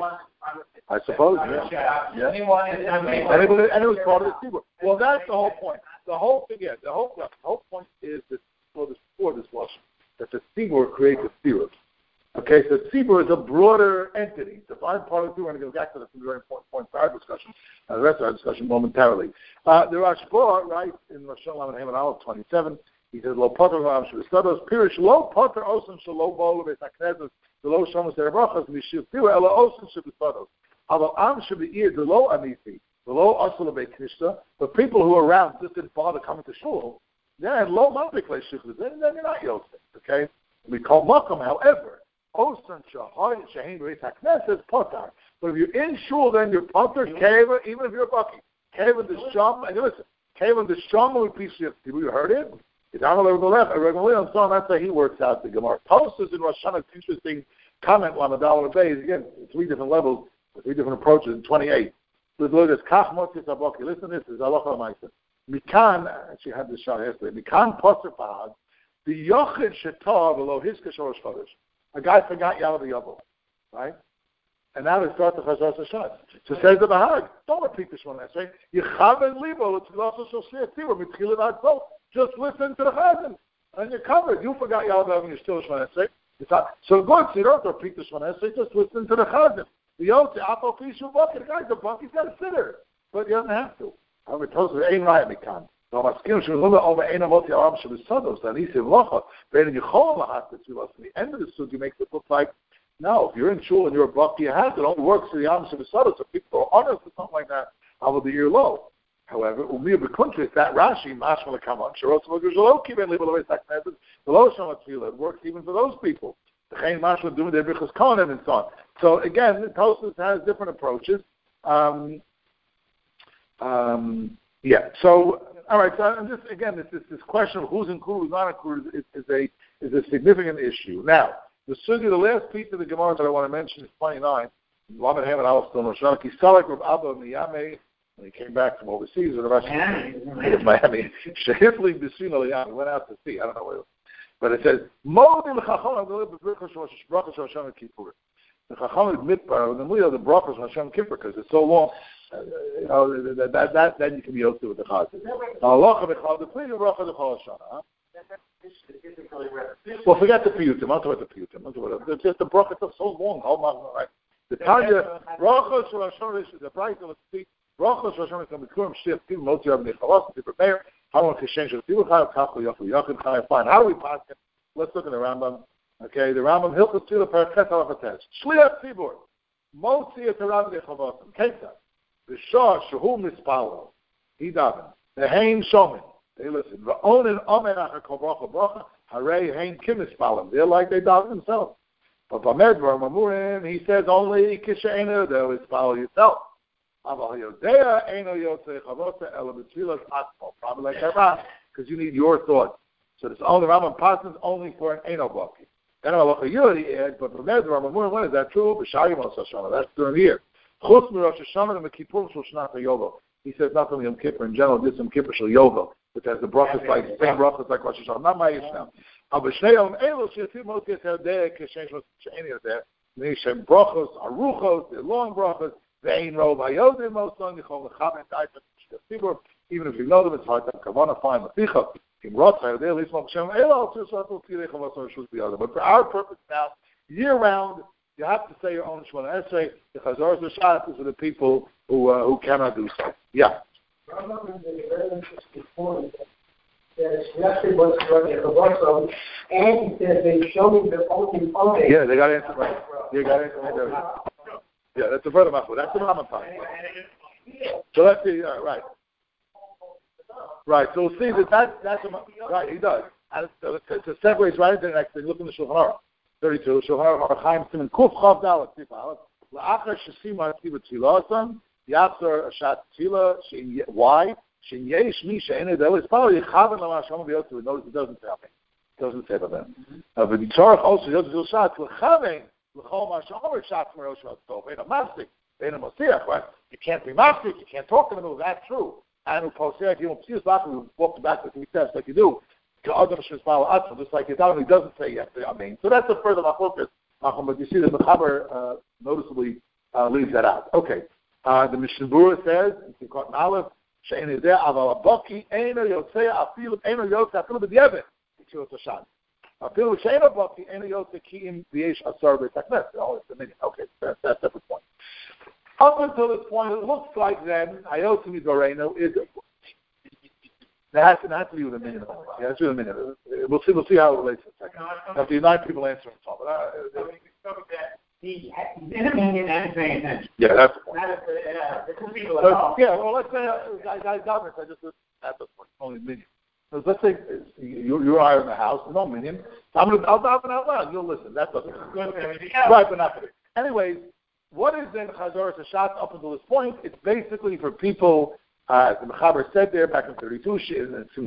I suppose, yeah. yeah. Anyone, and, it was, and it was part of the tzibur. Well, that's the whole point. The whole thing, yeah, the whole, the whole point is that for this, for this lesson, that the tzibur creates a tzibur. Okay, so tzibur is a broader entity. It's a fine part of the tzibur, and it goes back to this very important point for our discussion, uh, the rest of our discussion momentarily. Uh, the Rashba writes in Rosh Hashanah and Aleph twenty-seven, he says, Lo potter v'am shebestados, pirish lo potter osim shelo bolo b'taknezes, v'lo shamos derbrachas, v'shiv pira ela osim shebestados. Aval am shebe'ir delo amisi, v'lo osel b'knishta, but people who are around just didn't bother coming to shul, then lo mabik le'shichus, then you're not Yosef, okay? We call makom, however, osim shahay shehin b'taknezes potar. But if you're in shul, then you're potter, keva, even if you're a bucky. Keva the sham, and listen, Keva the sham will be piece of you heard it? It's on the left, a regular and so on. That's how he works out the Gemara. Tosas in Rosh Hashanah, interesting comment on a dollar a day. Again, three different levels, three different approaches in twenty-eight. Let's look at Kach Motzis Aboki. Listen to this. This is Allah Ma'aser. Mikan, actually had this shot yesterday. Mikan Posser Fahad, the Yochid Shetav below his Kishorish Chodesh. A guy forgot Yalav Yavo, right? And now they start the Chazar Hashanah. So says the Bahag, don't repeat this one. That's right. Yechaven Libo, it's also so clear. Mitchilim Adso. Just listen to the Chazan, and you're covered. You forgot Yalav and you're still Shemon Esrei. So good, so you don't repeat the Shemon Esrei, just listen to the Chazan. The Yotze, Apo Fishu Bucket, the guy's a buck, he's got a sitter. But he doesn't have to. However, Tosas Ein Raya Mikan. So Maskim Shemon over Ein Amot Yaram Shebesados, and he said, Locha, Ben Yechol Lahat, the end of the sugi makes it look like, no, if you're in shul and you're a buck, you have to. It only works for the Yam Shebesados, so people are honest or something like that, how will the year low? However, Umir B'Kuntris, that Rashi, Mashma L'Kamon, Sharot S'Mogr Zelo, Kiven Libel Avei Taknezes, Zelo Shama Tefillah, it works even for those people. The Chayin Mashma doing their Birchas Kohanim and so on. So again, the Tosfos has different approaches. Um, um, yeah, so, all right, so I'm just, again, this, this, this question of who's included, who's not included is, is, a, is a significant issue. Now, the Sugi, the last piece of the Gemara that I want to mention is twenty-nine. Lamed Ham and Aleph Stone Roshana, Kisalek Rav Abba Miyame, when he came back from overseas, or the rest of Miami, Shehifli B'Sina Liyam, he went out to sea, I don't know where, but it says, Modim L'Chachon, I'm going to live with Brachas Hashem Kippur. The Chachon is Midbar, and then we have the Brachas Hashem Kippur, because it's so long, uh, you know, that, that, that, then you can be able to with the Chazan. Allah B'Chal, the Plea of Brachas B'Chal Hashanah, well, forget the piyutim. I'll talk about the piyutim. I'll talk about it. Just the brachas are so long. Oh my, right? The Tanya brachos for Hashem is the price of a speech. Brachos for Hashem is going to become shift. People know to have the chalas, the mayor. How much exchange of people have kachu yachu yachu chayav. Fine. How do we pass it? Let's look at the Rambam. Okay, the Rambam Hilchos Tefillah Paraket Alafates. Shliach Tzibur. Motzi et Rambam Dechavasim. Keta. The Shah Shehu Mispalo. he daven. The hain shomin. They listen. Va'onin omen achar kol bracha bracha. Harei hain kimis palim. They're like they daven themselves. But Bamedvar Mamurin, he says only kishainu there is pal yourself. Aval yodea eno yotze chavota ela b'tfilas atmo. Probably like that, because you need your thoughts. So this only Rambam passes only for an eno baki. Then Halacha Yudi adds, but Bamedvar Mamurin, when is that true? B'shayim Rosh Hashanah. That's during the year. Chutz miRosh Hashanah and Kippur Shul Shnat HaYovel. He says not only Yom Kippur in general, just Yom Kippur Shul Yovel, which has the brachas like same brachas like Rosh Hashanah. Not my now. Aber Shneim Elo Shetim Mot Yisrael Kishein Shos Sheini Yodeh. Nishem brachos aruchos, the long brachos. Vein Rov Hayodim Most Long Yichol Lechavim Taipat Shkasibur. Even if you know them, it's hard to come on and find the Ficha. In Rosh Hayodeh Lismok Shem Elo Tzusatu Tirei Chavos Rishus B'Yodeh. But for our purpose now, year round, you have to say your own Shemona Esrei. The Chazor Zashat is for the people who uh, who cannot do so. Yeah. Rambam is a very interesting point. That especially what's running the Chazor, and he says they show me the only only. Yeah, they got to answer right. They got to answer right. Yeah, that's the further machloek. That's the Rambam part. So let's see. Uh, right. Right. So we'll see that, that that's a, right. He does. And to, to, to segue right into the next thing. Look in the Shulchan Aruch. thirty-two. Shulchan Aruch Chaim Siman Kuf Chav Dalet Tifal. La'achar Shesima Tiva Tzilasan. Yatzer Ashat Tila. Why? Shin Yesh Mi She'ene Del. It's probably Chavan Lama Shama B'Yotzu. Notice it doesn't say about it. Doesn't say about that. But the Tzarech also Yotzu Zil Shat L'Chaven L'Chol Ma Shomer Shat Merosh Vatzov. Ain't a mastic. Ain't a Mosiach. Right? You can't be mastic. You can't talk to them. That's true. And Uposiyach you know Psius Bach we walk back with the test like you do. Adam Shesmal Atzma just like it down. He doesn't say yes. I mean, so that's a further machlokas. But you see the Mechaber uh, noticeably uh, leaves that out. Okay. Uh, the Mishnah Berurah says in Sikot Aleph. She'en yodeh aval abaki eino yotzei afilu eino yotzei afilu b'diavad b'tzilas Hashan. Afilu she'en abaki eino yotzei ki im v'yesh asar b'taknes. Oh, it's a minute. Okay, that's that's a separate point. Up until this point, it looks like then Ayotimi Doreno is. That has, to, that has to be with a minute. Yeah, that's with a minute. We'll see. We'll see how it relates in a second. After the nine people answering, Tom. But uh, so we discovered that he didn't mean it and paying attention. Yeah, that's the point. Not if, uh, the people so, at all. yeah, well, let's say uh, guys, guys, government. I just at this point only a million. So let's say you you're hired in the house, no million. I'm gonna I'll dive out loud. You'll listen. That's okay. Right, but not for it. Anyways, what is then Chazor Hashat up until this point? It's basically for people. Uh, the Mechaber said there back in thirty-two, it's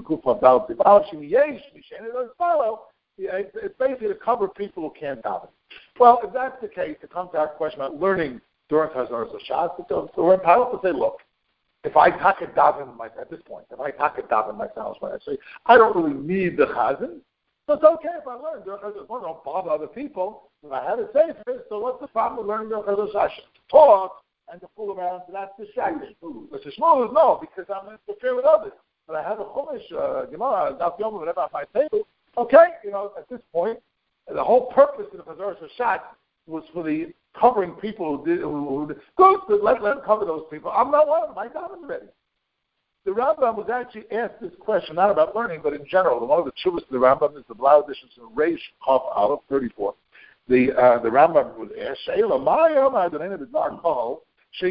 basically to cover people who can't daven. Well, if that's the case, to come to our question about learning during Chazor Hashat, so we're entitled to say, look, if I take a daven myself at this point, if I take a daven myself, when I say I don't really need the chazan, so it's okay if I learn during Chazor Hashat. I don't bother other people. If I have it safe, so what's the problem with learning during Chazor Hashat? Talk. And to fool around, so that's distracting. But the small is no, because I'm interfering with others. But I have a chumash, uh, Gemara, Daf Yomi, whatever on my table. Okay, you know, at this point, the whole purpose of the Chazor Hashat was for the covering people who did, who, who good, let, let them cover those people. I'm not one of them. I got them already. The Rambam was actually asked this question, not about learning, but in general. One of the chuvas of the Rambam is the Blau editions in Reish Chaf Aleph thirty-four. The uh, the Rambam was asked, Sheila, Maya, I don't know the dark hole.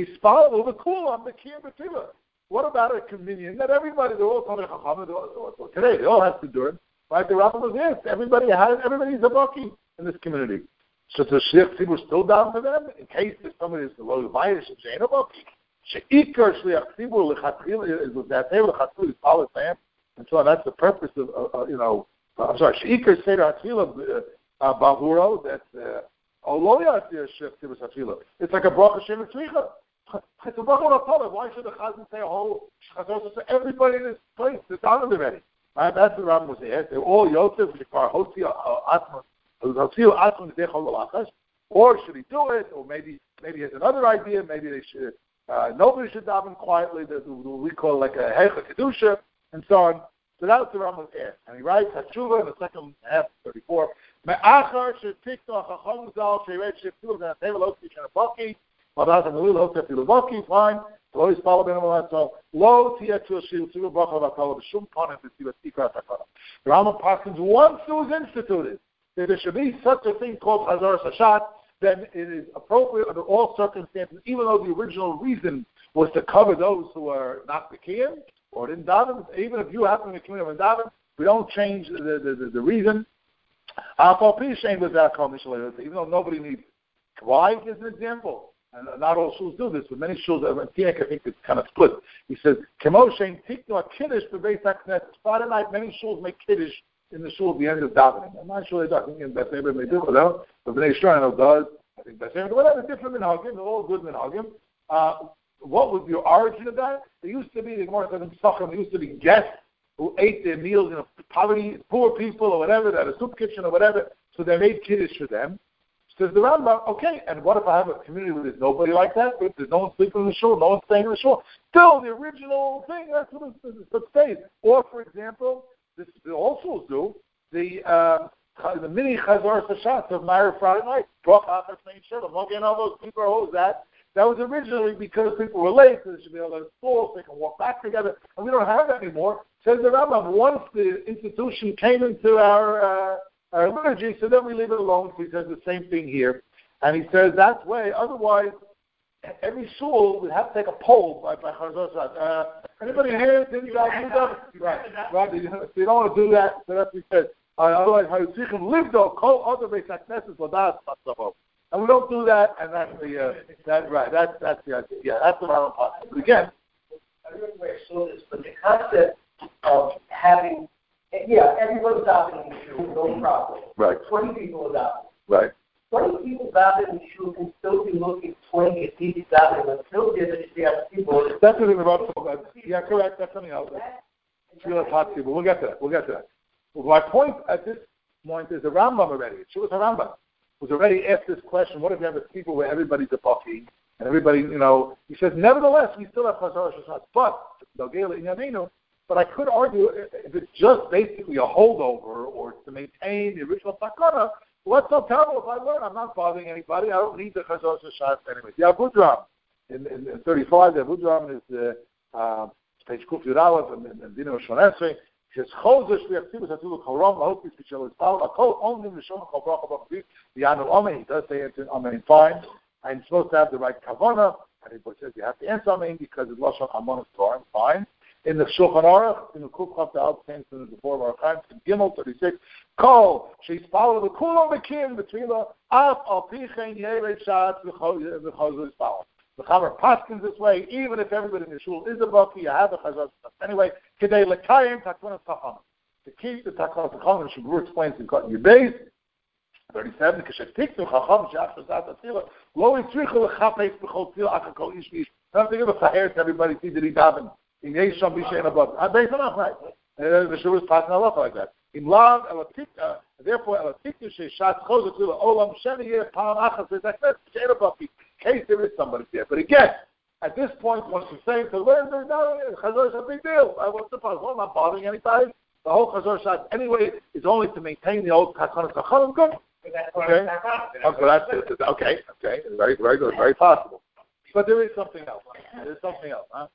What about a communion that everybody, they're all talking about today, they all have to do it. Like the Rambam was asked, everybody has, everybody's a baki in this community. So the Shliach Tzibur still down for them, in case if somebody is the low bias, it's ain't a baki. Sheikar Shliach Tzibur lechatchila is with that table, lechatchila is power sam, and so on. That's the purpose of, uh, uh, you know, uh, I'm sorry, Sheikar Seder Hatchila Bahuro, that's, uh, it's like a bracha shem tzricha. It's a bracha of Why should the chazan say a whole chazon? Everybody in this place is on already. Right? That's the Rambam was asked. They're all Yosef, or should he do it? Or maybe maybe he has another idea. Maybe they should. Uh, nobody should daven quietly. We call it like a hecha kedusha and so on. So that's the Rambam was asked, and he writes Hatshuva in the second half, thirty-four. Me'achar shetikto hachachom zal sheiret sheftul v'natev lo tishan baki, v'adas ha'melu lo tefilu baki. Fine. So always follow ben amalad. So lo tiyatu shil tzivur bracha v'akol b'shum panim v'tzivat tikrat hakara. The Rambam passes once it was instituted that there should be such a thing called Chazor Hashat, then it is appropriate under all circumstances, even though the original reason was to cover those who are not B'kiyim or didn't daven. Even if you happen to be B'kiyim and daven, we don't change the the, the, the reason. Even though nobody needs. Why? Here's an example. And not all schools do this, but many schools, I think it's kind of split. He says, Kiddush Friday night, many schools make Kiddush in the shul at the end of davening. I'm not sure they do. I think in Beth Eber they do, but no. But Bnei Yisrael does. I think Beth Eber, whatever, different minhagim. They're all good minhagim. Uh, what was the origin of that? There used to be, the Gemara says in Pesachim, there used to be guests who ate their meals in poverty, poor people or whatever, that a soup kitchen or whatever, so they made Kiddush for them. Says the Rambam, okay, and what if I have a community where there's nobody like that? If there's no one sleeping in the shul, no one staying in the shul? Still, the original thing, that's what it stays. Or, for example, this, the all schools do, the uh, the mini Chazar Sashat of Meir Friday night. All those people are always that. That was originally because people were late, so they should be able to school, so they can walk back together, and we don't have that anymore. Says the Rambam, once the institution came into our uh, our liturgy, so then we leave it alone. So he says the same thing here. And he says that's way, otherwise, every shul would have to take a poll by, by Chazar Shat. Uh, anybody here? Did you guys do that? Right, right. So you don't want to do that. So that's what he says. Otherwise, Hayutzichem lived though, call other Beis HaKnesses Ladas Patzavov. And we don't do that, and that's the, uh, that, right, that's, that's the idea. Yeah, that's the wrong part. But again, I don't know where I saw this, but the concept of having, yeah, everyone's adopting in the shul, no problem. Right. twenty people adopting. Right. twenty people adopting in the shul can still be looking twenty people adopting, but still give it to the other people. That's what we're about to talk about. Yeah, correct. That's something else. But we'll get to that. We'll get to that. Well, my point at this point is the Rambam already. It was a Rambam. Was already asked this question, what if you have a people where everybody's a Baki, and everybody, you know, he says, nevertheless, we still have Chazar Shashat, but, but I could argue, if it's just basically a holdover, or to maintain the original Takana, what's so terrible if I learn? I'm not bothering anybody, I don't need the Chazar Shashat anyway. The Avudram, in, in, in thirty-five, the Avudram is the, uh, page Kuf Yudalef, and, and, and Dino Shonesri, he says, Chodesh v'yachtivus ha'tulu k'oram lahokis v'shel ispal akol only v'shom kol bracha b'chaviv v'yanu amen. He does say it's an amen fine. I'm supposed to have the right kavana. And he says you have to answer amen because it's lashon amonis Torah. Fine. In the Shulchan Aruch, in the Kuf Chav Ta'al, same thing as the four of our times, in Gimel thirty-six, kol she'ispal v'kulam v'kim v'tfila af al pichein yered shat v'chol ispal. The Chavar Paskins this way, even if everybody in the shul is a Baki, you have a Chazar. Anyway, Kedei Lekayim Takvanas Chacham. To keep the Takvanas Chacham, the Shabur explains in your base, thirty-seven, Keshetiknu Chacham Shachazat Atila, Lo Yitzrichu Lechapes B'chol Tzil Achakol Ish Ish. Nothing of a Chaher to everybody see that he daven. In Yesham B'Shein Abad. I'm based on that, right? The Shabur is passing a lot like that. In Lav, therefore, Elatiknu Sheishat Chozat Tzila Olam Sheni Yeh Pam Achas V'Zaknet B'Shein Abad. Case there is somebody there. But again, at this point, once you're saying, because well, there's no Chazar is a big deal. I what's the problem? Well, I'm not bothering anybody. The whole Chazar shot, anyway, is only to maintain the old Takana Sachanim. Good. Okay. Okay, that's it. Okay, okay. Very, very good. Very possible. But there is something else. There is something else, huh?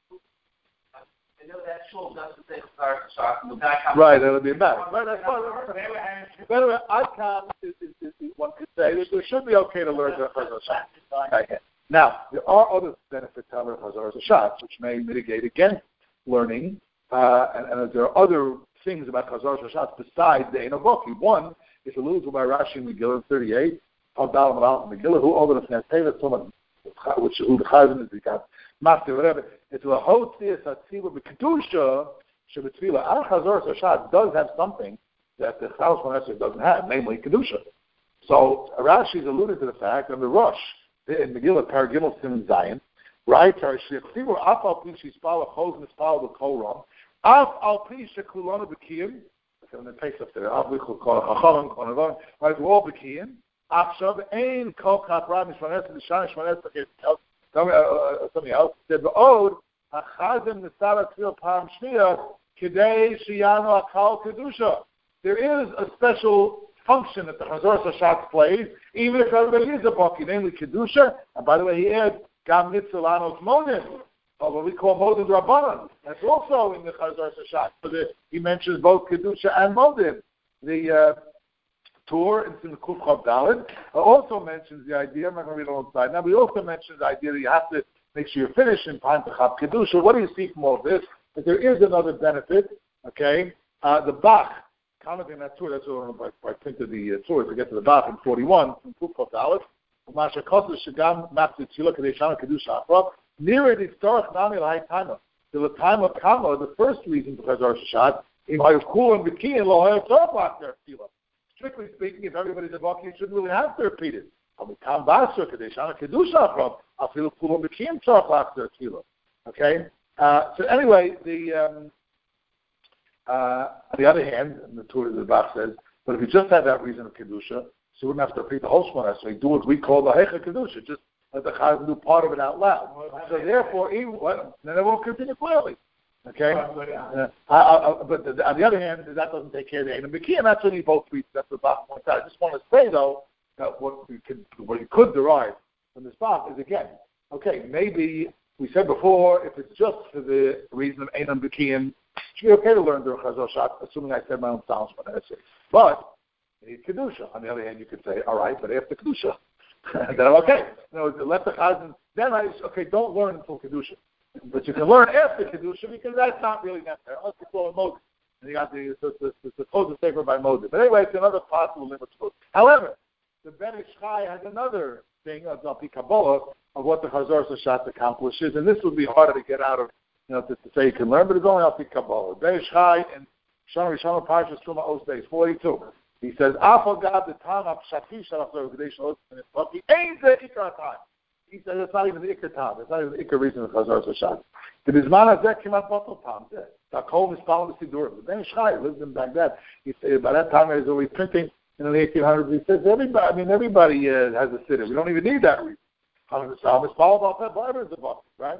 I know that shul doesn't say Chazar shot. Right, that'll be bad. Right, that's fine. By the way, I can, is, is, is, is, one could say that it should be okay to learn the Chazar shot. Okay. Now, there are other benefits to learning Chazar shot, which may mitigate against learning, uh, and, and there are other things about Chazar shot besides the Enoboki. One is alluded to by Rashi in Megillah thirty-eight, Hadalam Al Megillah, who over the Snateva, someone which who the Chazan is because Master whatever. It's a Hotzias Atziva B'Kedusha Shebetfila. Al Chazar shot does have something that the Chalos Monesser doesn't have, namely Kedusha. So Rashi is alluded to the fact that the Rosh in Megillah Paragimel Sim Zion, right? Shechtivu Af Al Pi Shispal Achos Nispal B'Koram Af Al Pi Shekulona B'Kiyim. And the face up there. Af Lichul Kol Chachamim Konavan. Right, we're all B'Kiyim. Achshav Ein Kol Kapra Mishmanes Mishane Mishmanes. Tell me uh, something else. Said V'Od Hachazim Nisara Tzil Pam Shniya Kidei Shiyanu Akal Kedusha. There is a special function that the Chazar Sashat plays, even if everybody is a Baki, namely Kedusha. And by the way, he adds Gam Nitzelanos Modim, or what we call Modim Rabbanan. That's also in the Chazar Sashat. So the, he mentions both Kedusha and Modim. The uh, tour in the Kuf Chav Dalet. It also mentions the idea, I'm not going to read it on the side now, but he also mentions the idea that you have to make sure you're finished in Pan Techab Kedusha. What do you see from all this? That there is another benefit, okay? Uh, the Bach, commenting that tour, that's what I, I printed the uh, tour to get to the Bach in forty-one, from Kuf Chav Dalet. Masha Kosu Shagam Mapti Tzilah Kadeshana Kedusha Afra. Near the historic Nami Lahai Taima. To the time of Kama, the first reason for Chazar Shashat, in Hayukul and Biki and Lohaya Torah their Tzilah. Strictly speaking, if everybody's a Baki, you shouldn't really have to repeat it. Kam Basra Kadeshana Kedusha Afra. I feel Kul and Biki and Torah their Tzilah. Okay? Uh, so anyway, the um, uh, on the other hand, the Torah of the Bach says, but if you just had that reason of Kedusha, so you wouldn't have to repeat the whole Shemona. So you do what we call the Hecha Kedusha, just let the Chazan do part of it out loud. So therefore, even, well, then it won't continue clearly. Okay? Uh, I, I, but the, on the other hand, that doesn't take care of the Ein B'ki, and that's what he both reads. That's what Bach points out. I just want to say, though, that what we could, what you could derive from this Bach is, again, okay, maybe we said before, if it's just for the reason of Ein B'ki, it should be okay to learn during Chazal Shat, assuming I said my own sounds when I say. But you need Kedusha. On the other hand, you could say, all right, but after Kedusha, then I'm okay. You know, let the Chazan, then I, okay, don't learn until Kedusha. But you can learn after Kedusha because that's not really necessary. Unless you follow Moses. And you got the, the, the, the, the closest safer by Moses. But anyway, it's another possible limit. However, the Ben Ish Chai has another thing of the Kabbalah of what the Chazar Sashat accomplishes, and this would be harder to get out of, you know, to, to say you can learn, but it's only Al Kabbalah. Ben Ish Chai in Shana Rishana Parshas Truma Os Beis forty-two. He says, "Afal the time of Shati Shalach Zerugdeish Os But the ain't the Ikar time." He says it's not even the Ikar time. It's not even the Ikar reason of Chazar Sashat. The Bizman Hazek came out Batal Tam. The Kol is following the Sidurim. The Ben Ish Chai lived in Baghdad. He said by that time he was already printing in the eighteen hundreds. He says everybody. I mean everybody uh, has a siddur. We don't even need that reason. The Psalm is followed up that Bible is a book, right?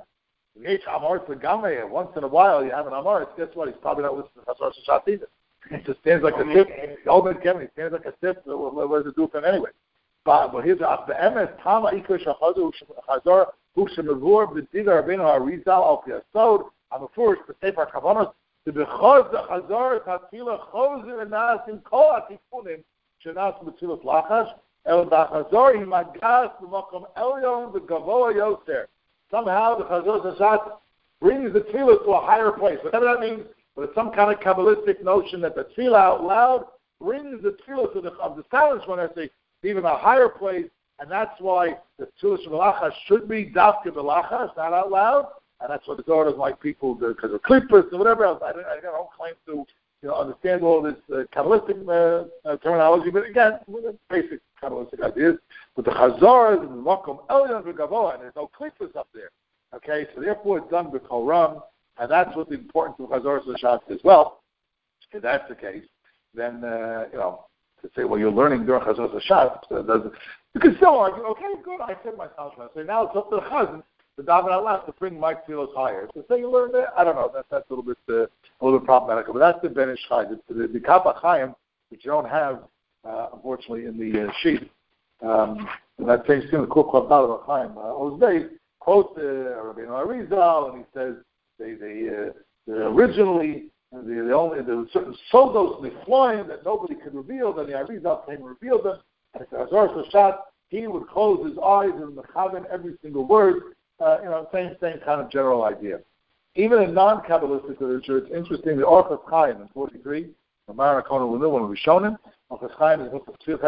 Once in a while you have an Amaris, guess what? He's probably not listening to Chazar Sashat either. He just stands like a tip. Old man Kevin, he stands like a tip. So what, what does it do for him anyway? But, but here's the M S Tama Ikar Shachazar Chazar Hushemavur B'Diga Rabbeinu Harizal Al Piyasod Amafurish B'Sefer Kavanos to B'Chaz the Chazar Tatfila Chozer Nas in Kol Atikunim Shenas B'Tzilas Lachash El B'Chazar Himagas B'Makom Elyon B'Gavoa Yoser. Somehow the Chazar Sashat brings the tefillah to a higher place, whatever that means. But it's some kind of Kabbalistic notion that the tefillah out loud brings the tefillah to the of the silence when I say even a higher place, and that's why the tefillah shalachas should be dafka b'lachas, not out loud, and that's what the daughters like people do because of klippus and whatever else. I don't, I don't claim to you know understand all this uh, Kabbalistic uh, uh, terminology, but again, basic Kabbalistic ideas. But the chazar is the makom elyon v'gavoa, and there's no klippus up there. Okay, so therefore it's done with koram. And that's what's important to Chazar Sashat as well. If that's the case, then, uh, you know, to say, well, you're learning during Chazar Sashat, so doesn't, you can still argue, okay, good, I said myself. I say, now it's up to the Chazan, the daven out loud, to bring my tefillos higher. To say you learned that, I don't know, that, that's a little bit uh, a little bit problematic. But that's the Ben Ish Chai. The, the, the Kappa Chaim, which you don't have, uh, unfortunately, in the uh, sheet, um, in that same thing, the Kuf Chav Dalet Chaim, uh, Osbei, quotes uh, Rabbeinu Arizal, and he says, They, they, uh, they originally, they, they only, there were certain sodos in the flying that nobody could reveal, then the Arizal came and revealed them. And Chazar Sashat, he would close his eyes and mechaven every single word, uh, you know, same, same kind of general idea. Even in non-Kabbalistic literature, it's interesting, the Orchos Chaim in forty-three, the Mara Kona Lenu, when we shown him, Orchos Chaim is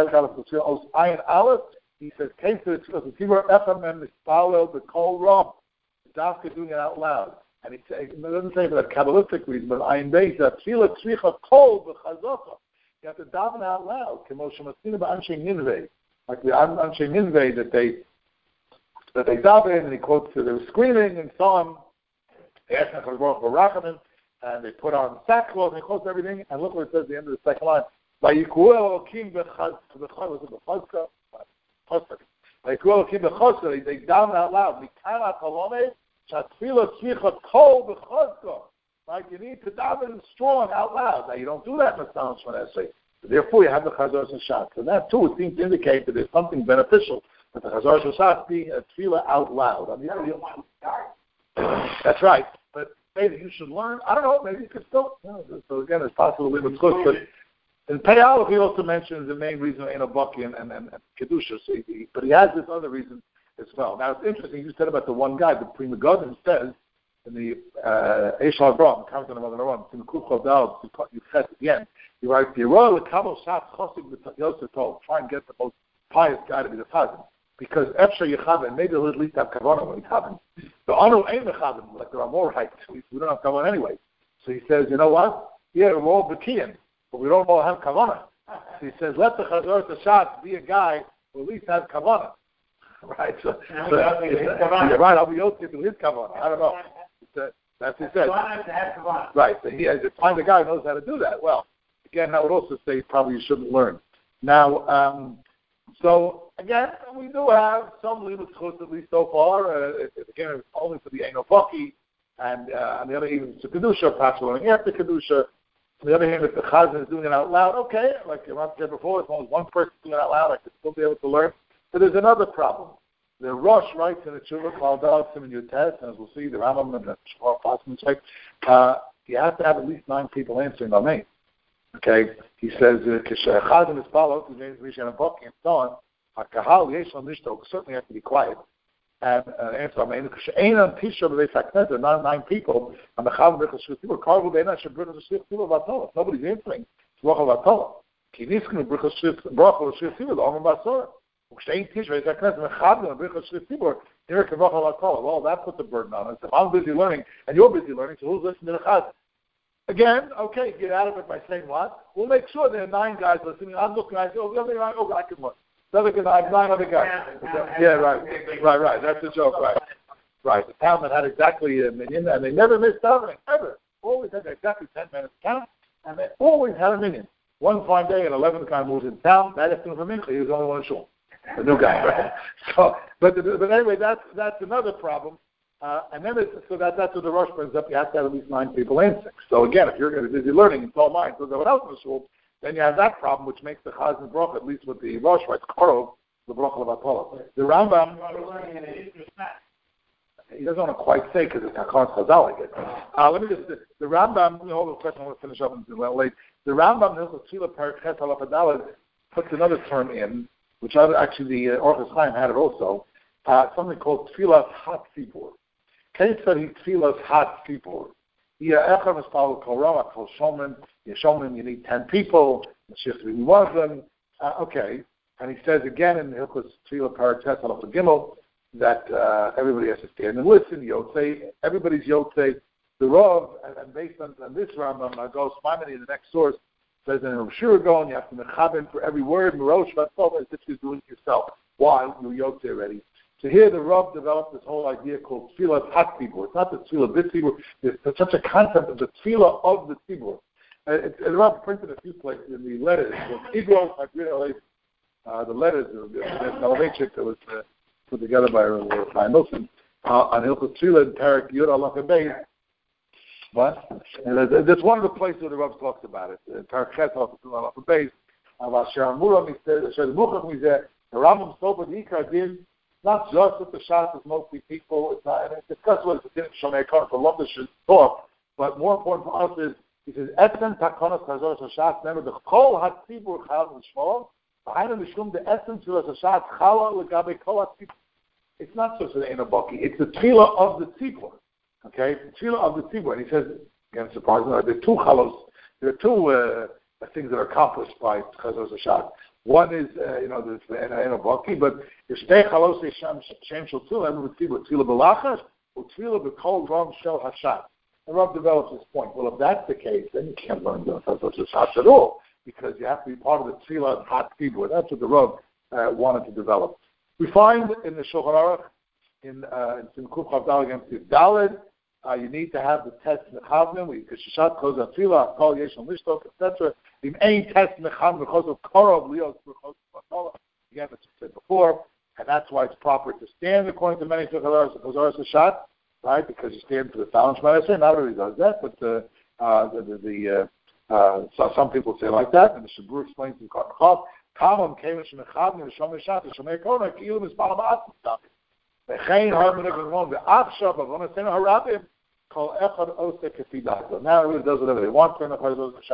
Os Ayin Aleph, he says, came to the Tzivor Echem and Mispalel, the Kol Ram, Dafka doing it out loud. And he doesn't say for that Kabbalistic reason, but Ayin Beis, that Tefillah Tzricha Kol B'Chazocha. You have to daven out loud. Kemo Shemasina B'Anshe Ninveh. Like the Anshe Ninveh that they, that they daven, and he quotes, they were screaming and saw him. They asked him for Rachamim, and they put on sackcloth, and he quotes everything, and look what it says at the end of the second line. Vayikuel Elokim B'Chazka. Vayikuel Elokim B'Chazka. They daven out loud. Mikana Kolomeh. Like you need to daven strong out loud. Now you don't do that in the silence when I say. Therefore you have the Chazar Sashat. So that too it seems to indicate that there's something beneficial with the Chazar Sashat being a tefillah out loud. I mean, that's right. But maybe you should learn. I don't know. Maybe you could still. You know, so again, it's possible to live with good, but In Pei Aleph, he also mentions the main reason ain't a Baki and, and, and, and Kedusha, so he, but he has this other reason as well. Now, it's interesting, you said about the one guy, the Prima Godin says, in the Eish HaBram, comment on another one, in the Kuf Chavdal, you said again, he writes, the Royal Kabul Shat Chosik Yosef told, try and get the most pious guy to be the Chazan. Because Efsha Yechaven, maybe he'll at least have Kavanah when he's having. The honor ain't Yechaven, like there are more heights. We don't have Kavanah anyway. So he says, you know what? Yeah, we're all Bakiyan, but we don't all have Kavanah. So he says, let the Chazor Tashat be a guy who at least has Kavanah. Right? So, so yeah, right, I'll be Yosef to his Kavanah. I don't know. Uh, that's what he said. Right. So he has to find a guy who knows how to do that. Well, again, I would also say probably you shouldn't learn. Now, um, so again, we do have some limits at least so far. Uh, it, it, again, it's only for the Eino Baki, and uh, on the other hand, it's a Kedusha, perhaps we're learning after Kedusha. On the other hand, if the Chazan is doing it out loud, okay, like Ram said before, as long as one person doing it out loud, I could still be able to learn. But there's another problem. The Rosh writes in the Tshuva called Dalat Siman Yutes, and as we'll see, the Rambam and the Shmuel Fasman say, uh, you have to have at least nine people answering by name. Okay, he says, Chazan is followed, and so on. Hakahal Yeshon Nishto certainly have to be quiet and uh, answer. I mean, ain't on Tisha B'Vei Saknet, there are not nine people. And the Chav B'Chas Shvitibur, Karvu Beina Sheb'Chas Shvitibur V'Atolah. Nobody's answering. It's Rochel V'Atolah. Ki Niskin B'Chas Shvitibur Shvitibur, the Omer V'Asor. U'Shtein Tisha B'Vei Saknet, and the Chav B'Chas Shvitibur, Derek Rochel V'Atolah. Well, that puts the burden on us. If I'm busy learning and you're busy learning, so who's listening to the Chav? Again, okay, get out of it by saying what? We'll make sure there are nine guys listening. I'm looking, I say, oh, I can learn. Another guy, nine other guys. Yeah, right, right, right. That's a joke, right? Right. The town that had exactly a million, and they never missed davening ever. Always had exactly ten minutes count, and they always had a million. One fine day, an eleventh guy moves in town. That afternoon for Mincha, he was the only one in shul. The new guy, right? So, but but anyway, that's that's another problem. Uh, and then it's, so that that's what the Rosh brings up. You have to have at least nine people answering. So again, if you're going to be busy learning, it's all mine. So what else in the shul? Then you have that problem, which makes the Chazan Bracha, at least with the Rosh, right, Korov, the Bracha of Atolah. The Rambam, he doesn't want to quite say because it's Hakon Chazal, I guess. Uh, let me just, the, the Rambam, you know, the question I want to finish up until well late. The Rambam, the Tefillah Parachet Halachadalah, puts another term in, which actually the uh, Orchos Chaim had it also, uh, something called Tefillah Hat Tzibur. Kate said he Tefillah Hat Tzibur. Yeah, Echad Mispal Kol Rama Kol Shomen. You show them you need ten people. The shift to be one of them. Uh, okay, and he says again in Hilchos Tefillah Parachet Halachah Gimel that uh, everybody has to stand and listen. Yotzei, everybody's Yotzei. The Rav, and, and based on, on this Rambam, I go Maimoni in the next source says in Rav Shura going, you have to mechaben for every word. Merosh Vatzov as if you're doing it yourself. Why? You're Yotzei already. So here the Rav developed this whole idea called Tefillah Hat Tzibur. It's not the Tefillah Bit Tzibur. There's such a concept of the Tefillah of the Tzibur. Uh, it's it Rav printed a few places in the letters. Hebrew, uh, the letters of the Soloveitchik that was uh, put together by uh, by Milton uh, on Hilchos Tefillah and Parak Yud Allah Beis. What? And uh, there's one of the places where the Rav talks about it. Parak Chet Allah Beis. About Sharon Muram, he said, Sharon Muram, he said, the Rambam Sober the Ikar Din. Not just that the Shas is mostly people. It's not. And it's discussed what it's in Shomei Kar for Lomda should talk. But more important for us is. He says, Etzen takonos chazor shas. Remember, the kol hatzibur chal l'shmo. Behind the mishum, the essence of the shas chala legabe kol hatzibur. It's not just an enabaki. It's the tefillah of the tzibur. Okay, the tefillah of the tzibur. And he says, again, surprisingly, there are two chalos. There are two uh, things that are accomplished by chazor shas. One is, uh, you know, the enabaki, but the shtei chalos shem shem shel tefillah with tzibur tefillah belachas or tefillah b'kol ram shel hashat. And Rav develops this point. Well, if that's the case, then you can't learn the Chazos at all, because you have to be part of the Tefillah of Hat Tzibur. That's what the Rav uh, wanted to develop. We find in the Shulchan Aruch, in uh, in Kuf Chavdal against the Daled, uh, you need to have the test mechavnim, because Shishat Koz Tefillah, Kol Yeshon Lishtok, et cetera. In any test mechavnim, because of Korov Lios, because of Batola, again, as I said before, and that's why it's proper to stand according to many Shulchan Aruch, because Aruch Shishat. Right, because you stand for the Talmud Shema Yisrael. Not everybody does that, but uh, uh, the, the, the uh, uh, so some people say like that. And the Shabur explains in Karmachov, Kamam came in Shemechad and Shomei Shat and Shomei Kona Kilim is Balamat. Vechein Harmon Egamon the Achshav of Ona Sena Harabim call Echad Osek Kefidato. Now everybody does whatever they want. Turn the Chazos Shat.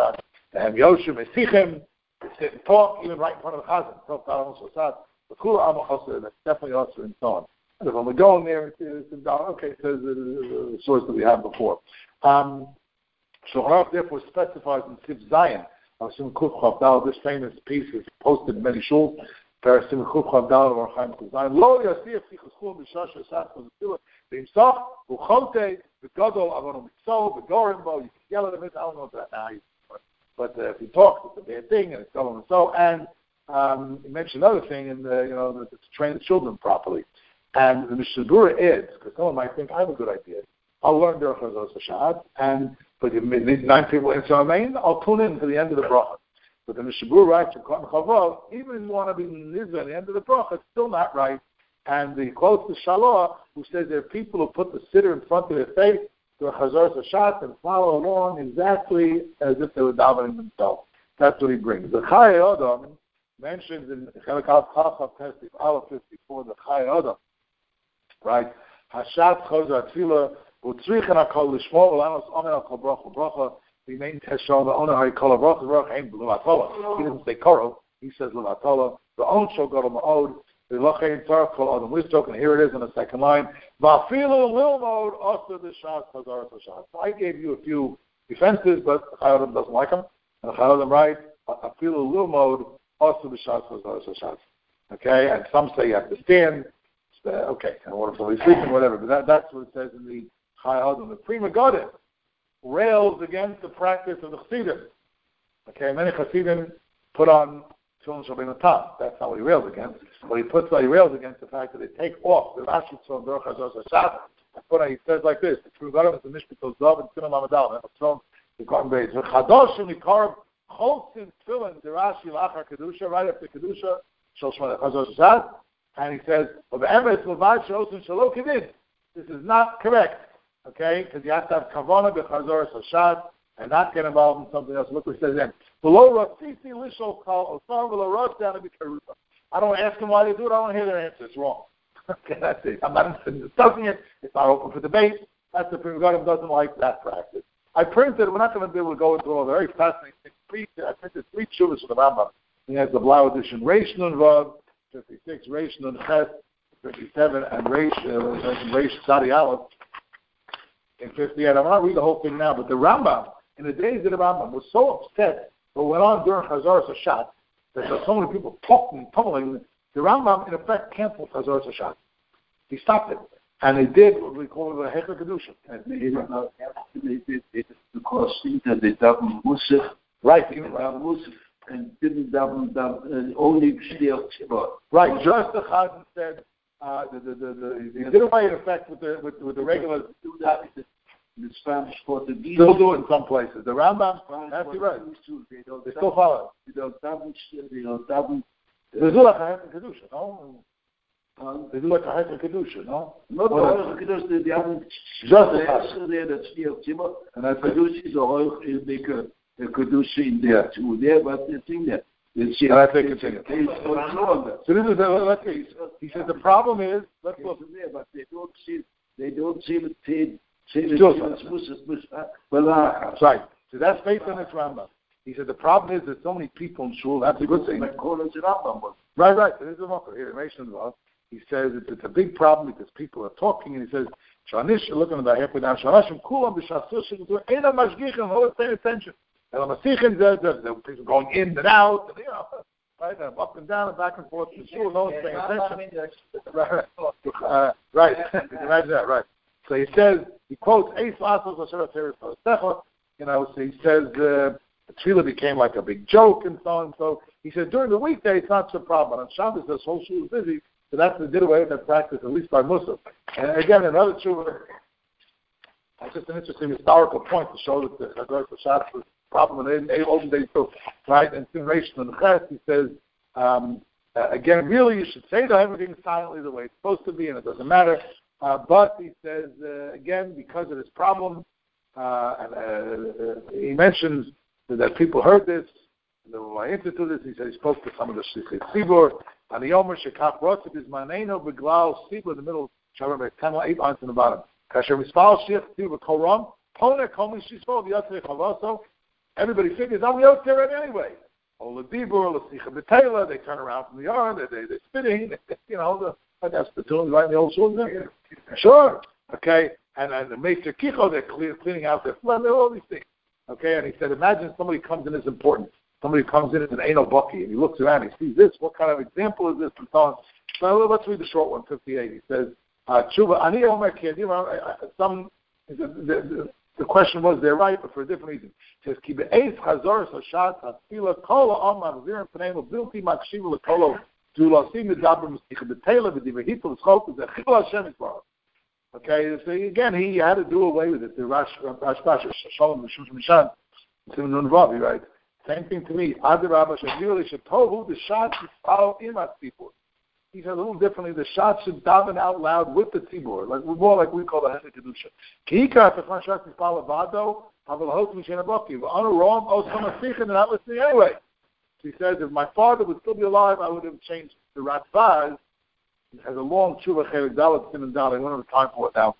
and Yoshim Esichim, sit and talk, even right in front of the Chazan. Talk about almost Asad. The Kula Amma Chosser, that's definitely also and so on. And when we go in there, it's, it's okay, it says the, the, the source that we had before. Um, so Harach therefore specifies in Sif Zion, Sim Kuf Chavdal, this famous piece is posted in many shuls. Sim Kuf Chavdal or Chaim Kuf Zion. Lo Yasif Tichuschum B'Shash Asad Chazatila B'Imsach Uchote B'Gadol Avonu Mitzol B'Gorimbo. You can yell at him. I don't know that now. But uh, if you talk, it's a bad thing, and it's so and so. And um, you mentioned another thing, in the, you know, to train the children properly. And the Mishnah Berurah adds, because someone might think, I have a good idea. I'll learn Derech Chazos Hashat, and but you need nine people in Sarmain, I'll tune in to the end of the bracha. But the Mishnah Berurah writes in Kohen Chavav, even if you want to be Nizvah at the end of the bracha, it's still not right. And he quotes the Shalah, who says there are people who put the sitter in front of their face, to a Chazor Hashat, and follow along exactly as if they were davening themselves. That's what he brings. The Chai Adam mentions in Chelek Chachav Testif Aleph fifty-four, the Chai Adam, right? Hashat Chazor Tefillah, Utzrichen HaKol Lishmo, Ulanos Omer HaKol Bracha Bracha, V'nein Teshon V'oner HaKol Bracha Bracha, Ein L'Vatala. He doesn't say Koro, he says L'Vatala. V'on Shol Gadol Ma'od, V'lochein Tzarech Kol Adam Lishtok, and here it is in the second line. V'afilu Lilmod Oster D'Shas Chazar Hashat. So I gave you a few defenses, but Chai Adam doesn't like them. And Chai Adam writes, Afilu Lilmod Oster D'Shas Chazar Hashat. Okay, and some say you have to stand. Uh, okay, in order for sleeping, whatever. But that, that's what it says in the Chai Adam. The Pri Megadim rails against the practice of the Chassidim. Okay, many Chassidim put on Tefillin Shel Bein Hatam. That's not what he rails against. But he puts he rails against the fact that they take off the Rashi from Derech Chazos Hashat. But he says like this: the Pri Megadim is the Mishpat Zav and Sinam Amadal. And from the Garden Base, Chadoshim Nikarv Cholzin Tefillin the Rashi Lachar Kedusha right after Kedusha Shel Chazos Hashat. And he says, this is not correct, okay? Because you have to have kavana b'chazor hashat and not get involved in something else. Look what he says then. I don't ask them why they do it. I don't hear their answer. It's wrong. Okay, that's it. I'm not interested in discussing it. It's not open for debate. That's the Pri Megadim doesn't like that practice. I printed. We're not going to be able to go into all the very fascinating things. I printed three chuvas for the Rambam. He has the Blau edition, Reish Nun Vav, fifty-six, Reish Nun Ches, fifty-seven, and Reish, uh, Reish Sadi Aleph in fifty-eight. I'm not reading the whole thing now, but the Rambam, in the days of the Rambam, was so upset what went on during Chazar Hashat that there were so many people talking, tumbling. The Rambam, in effect, canceled Chazar Hashat. He stopped it. And they did what we call the Hecher Kedusha. Because that they daven Musaf, right? Even daven Musaf, and didn't daven daven only Shnei Tzibah. Right. Just the Chazan said uh, the the the, the he did away in effect with the with, with the regular. Do that in the Spanish Portuguese. Still do it in some places. The Rambam, that's right. They don't They still follow. They don't daven. They don't daven. They do like a Hecher Kedusha, no? They do like a Hecher Kedusha, no? Not the Hecher Kedusha. They haven't just the Chazan. That's Shnei Tzibah, and that Kedusha is a whole big Kedusha in there too. There, but the thing that. And I think continue. So this is the, let's see. He says the problem is let's look. But they don't see. They don't see the pain. Well, right. So that's based on this Rambam. He said the problem is that so many people in shul. That's a good thing. Right, right. This is a mocker here. He says it's, it's a big problem because people are talking, and he says Shanish looking at the halfway down. Shanashim kulam b'shasushim ena mashgichin. Always paying attention. And the Masichin, the people going in and out, you know, right, and up and down and back and forth to shul. No one's paying attention. Right, uh, right. Imagine that, right. So he says, he quotes, you know, so he says, uh, Tefillah became like a big joke and so on. So he says, during the weekday, it's not such a problem. On Shabbos, the whole shul is busy, so that's the did away with that practice, at least by Muslim. And again, another true, that's just an interesting historical point to show that the Chazar Hashat was a problem in the olden days too, right? And in Reish Nun Ches, he says, um, uh, again, really, you should say to everything silently the way it's supposed to be, and it doesn't matter. Uh, but he says, uh, again, because of this problem, uh, and, uh, uh, he mentions that people heard this, they were answer to this. He said he spoke to some of the Shlichei Tzibur, and the Omer Shekach Rotzit is Maneno Beglal Tzibur in the middle, Shabbat ten eight lines in the bottom. Kasher Mispal Shich Tzibur Koram, Pona Komi Shishpo V'Yatzei Chavaso, everybody figures, I'm out there anyway. Oh, the Dibur, the Sicha B'Tela, they turn around from the yard, they, they, they're spitting, you know, the, that's the tune, right in the old school there. Sure, okay, and, and the Meister Kicho, they're clear, cleaning out their flood, all these things. Okay, and he said, imagine somebody comes in as important. Somebody comes in as an anal bucky, and he looks around, he sees this, what kind of example is this, and so on. So let's read the short one, fifty-eight. He says, Tshuva, ani omer kid, you know, some, the, the, the question was, they're right, but for a different reason. He says, ki be'ez chazor sashat hafila kol ha'om ma'avir p'neim bilti makshiv l'kolo d'ulasim medaber m'sicha b'tela v'divrahita l'schok v'zechil Hashem yisbarach. Okay, so again, he had to do away with it. The Rash Bash Shalom Mishum Mishan, Simon Vavi, right? Same thing to me. Adi Rabba Shavili Shatohu, the shots should follow Imat Tzibur. He said a little differently. The shots should daven out loud with the Tzibur, like more like we call the Hesed Kedusha. Kihika if the shots follow Vado, Havel Hot Mishen Aboki. On a wrong, oh, some Asicha, and not listening anyway. So he says, if my father would still be alive, I would have changed the Ratzvaz. It has a long tshuva chelik dalet sin and dalet. I don't have time for it now.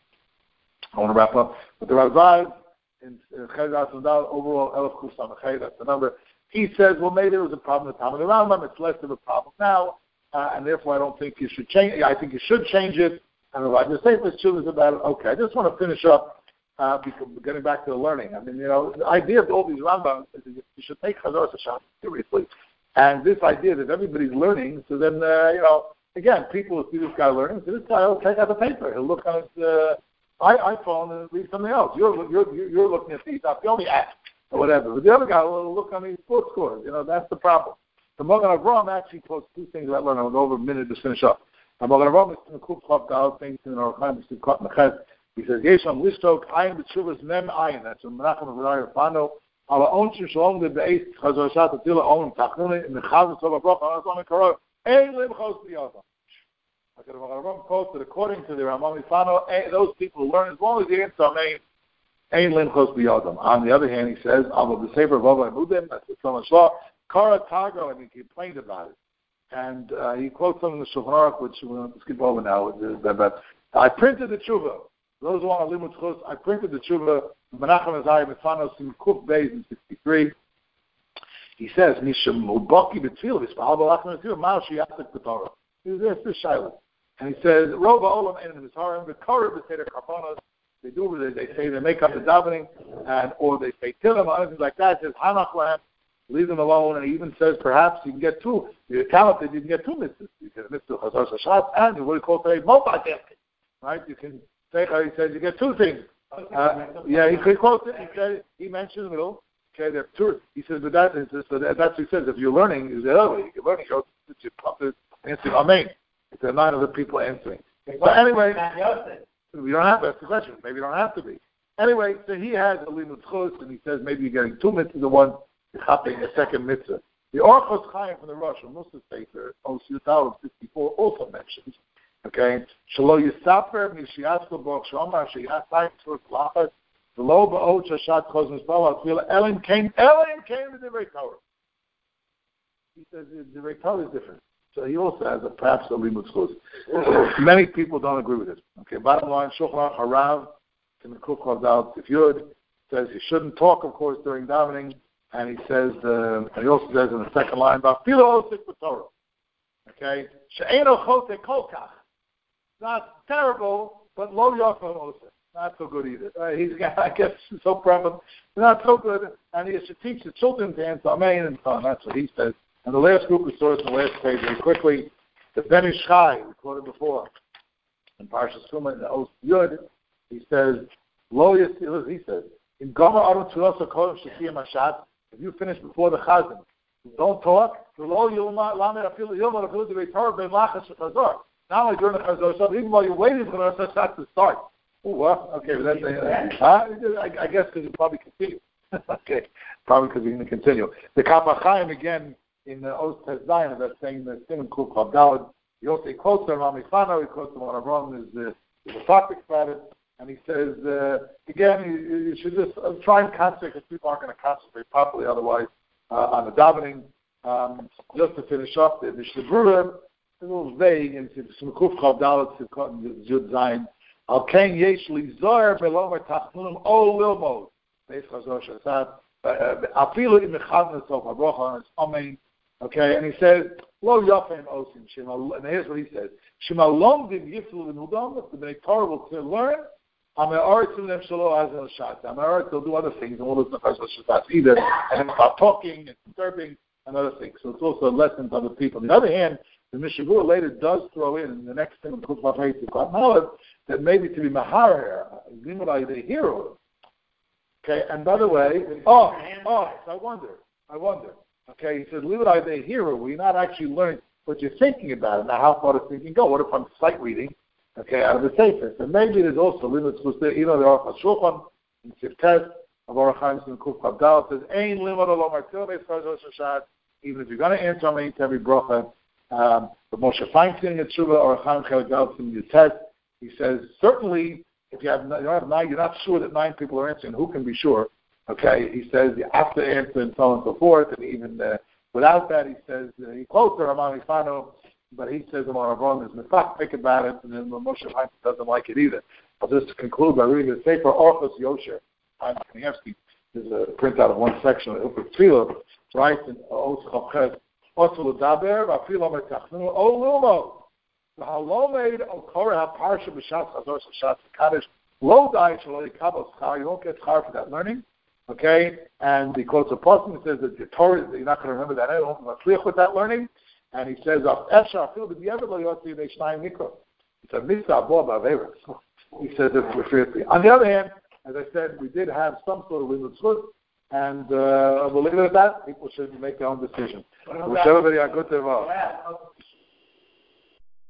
I want to wrap up. But the Razal in chelik dalet sin dalet overall elef kusam chay. That's the number. He says, well, maybe there was a problem at the time of the Rambam. It's less of a problem now, uh, and therefore I don't think you should change. I think you should change it. And the Sefer tshuva is about it. Okay, I just want to finish up. Uh, because getting back to the learning. I mean, you know, the idea of all these Rambams is that you should take Chazor Sashat seriously, and this idea that everybody's learning. So then, uh, you know. Again, people will see this guy learning. So this guy will take out the paper. He'll look on his uh, iPhone and read something else. You're you're you're looking at these, not the only app or whatever. But the other guy will look on his sports scores. You know, that's the problem. The Magen Avraham actually quotes two things about learning. I'll go over a minute to finish up. The Magen Avraham is in the Kuf Chav Gal things in our Chaim B'Sivkot Mechez. He says, Yesham Listok Ayin B'Tshuvas Mem Ayin. That's from Menachem Avraham Fano. Ala Onshim Shalom the Beis Chazor Shat Atila On Tachnuni in the Chazor Tov Avraham on Asam Karol. Ein Lim Chos B'Yadam. Okay, the Magen quotes that according to the Ramam Ifano, those people who learn as long as the answer Amen, Ein Lim Chos B'Yadam. On the other hand, he says, Abba the Sefer Vava Mudim, that's the Talmud Shlah, Kara Tago, and he complained about it. And uh, he quotes some in the Shulchan Aruch, which we'll skip over now. But I printed the Tshuva. Those who want to limit Chos, I printed the Tshuva. Menachem Azayim Ifano Sim Kuf Beis in sixty-three. He says, Misham Mubaki B'Tfil, V'Spahal B'Lachem B'Tfil, Ma'al Shiyasek B'Torah. This is Shiloh. And he says, Rova Olam and Mitzharim, the Korah B'Seder Karbonos, they do, they, they say, they make up the davening, and or they say Tilim, or anything like that. It says, Hanach Lam, leave them alone, and he even says, perhaps you can get two, you're talented, you can get two mitzvahs. You can get a mitzvah, Chazar Sashat, and what do you call today, multitasking, right? You can say, he says, you get two things. Uh, yeah, he, he quotes it, he said, he mentioned in the middle, okay, there are two, he says, but that is, so that, that's what he says, if you're learning, you say, oh, you're learning, you're puppet, answering Amen. There are nine other people answering. But anyway, we don't have, that's the question. Maybe you don't have to be. Anyway, so he has a limud chos, and he says maybe you're getting two mitzvahs, the one, you're hopping the second mitzvah. The Orchos Chaim from the Rosh, Musa Sefer, Osiyutav fifty-four, also mentions, okay, Shalo Yisaper, Mishiasko Bok Shomar, Shiyasai, Tzur Lachat, the Lo Ba'ot Shashat Chos Mispala, Tvila, Ellen came, Ellen came to the Divrei Torah. He says the Divrei Torah is different. So he also has a perhaps a limud chos. Many people don't agree with it. Okay, bottom line, Shulchan Harav, in the Kuf Chav Dal Tifyud, says he shouldn't talk, of course, during davening, and he says, uh, and he also says in the second line about Filo Osik B'Torah. Okay, She'eno Chote Kolkach. Not terrible, but Lo Yofam Osik. Not so good either. Uh, he's, I guess, so prevalent. Not so good, and he should teach the children to answer Amen and so on. That's what he says. And the last group of sources, the last page, very quickly, the Ben Ish Chai, we quoted before, in Parshas Truma, in the Os Yud, he says, Lo Yisrael, he says, in Goma Aron Tzulosa Kodem Shekiyam Hashat, if you finish before the Chazan, don't talk, Lo Yilma Lamed Afilu Yilma Afilu Divrei Torah Ben Lachas Shechazor. Not only during the Chazor, even while you're waiting for the Chazor to start. Oh, well, okay, but that's, uh, uh, I, I guess because you probably continue. Okay, probably because you're going to continue. The Kaf Chaim, again, in the Os Tes Zayin, that's saying the Simon Kuf Chav Daled, he also quotes the Rami Fano, he quotes the one of Rome, is the, the topic about it, and he says, uh, again, you, you should just uh, try and concentrate, because people aren't going to concentrate properly otherwise uh, on the davening. Um, just to finish up, the Mishnah Berurah, a little vague, and it's Simon Kuf Chav Daled, Zud Zayin, Al Kain Yesh Li Zohar Belomer Tachnunim O Lilmod, Beis Chazor Shasat, I feel it in the Chazan of Abrocha on his Amen. Okay, and he says, Lo Yafim Osim Shema, and here's what he says: Shema Lomdim Yiflu V'Nudam, if the Torah will to learn. Amaretz Them Shalo Azel Shat. Amaretz will do other things, and all those Nefesh Shatat either, and then start talking and disturbing and other things. So it's also a lesson to other people. On the other hand, the Mishavur later does throw in, in the next thing of the Chutz V'Chayit, that maybe to be Mahar here, the hero. Okay, and by the way, oh, oh, I wonder, I wonder. Okay, he says, leave it out the hero. We're not actually learning what you're thinking about it. Now, how far does thinking go? What if I'm sight reading, okay, out of the Sefer? So maybe there's also limits, you know, there are Shulchan and Siftes of Orach Chaim and Kuf Chavdal says, Ein limit alom artil beis Chazos Shashat, even if you're going to answer on to every bracha. Um, but Moshe Feinstein at Tshuva, Orach Chaim Chavdal from Yutet, he says, certainly, if you have, you don't have nine, you're not sure that nine people are answering, who can be sure? Okay, he says you have to answer and so on and so forth, and even uh, without that, he says uh, he quotes the Raman Ifano, but he says Amar Avron is mefachik about it, and then Moshe Feinstein doesn't like it either. I'll just conclude by reading the Sefer Orchos Yosher. Chaim Kanievsky. There's a printout of one section of Hilchot Tefillah, right? And Os Chavches Osel Daber Vafilo Metachnu O Lumo. Halomed O Korah Parsha B'Shatz Chazor Shatz Kaddish Lo Dai Shelo Yikabel Schar. You won't get schar for that learning. Okay, and because the person says that the Torah, you're not going to remember that. I don't know with that learning. And he says, "Esha feel the ever lo yotzi deishnai mikro." It's a mitzvah bo ba'averes. He says it for On the other hand, as I said, we did have some sort of limud zchut, and uh, we'll leave it at that. People should make their own decision. Wish everybody a good day.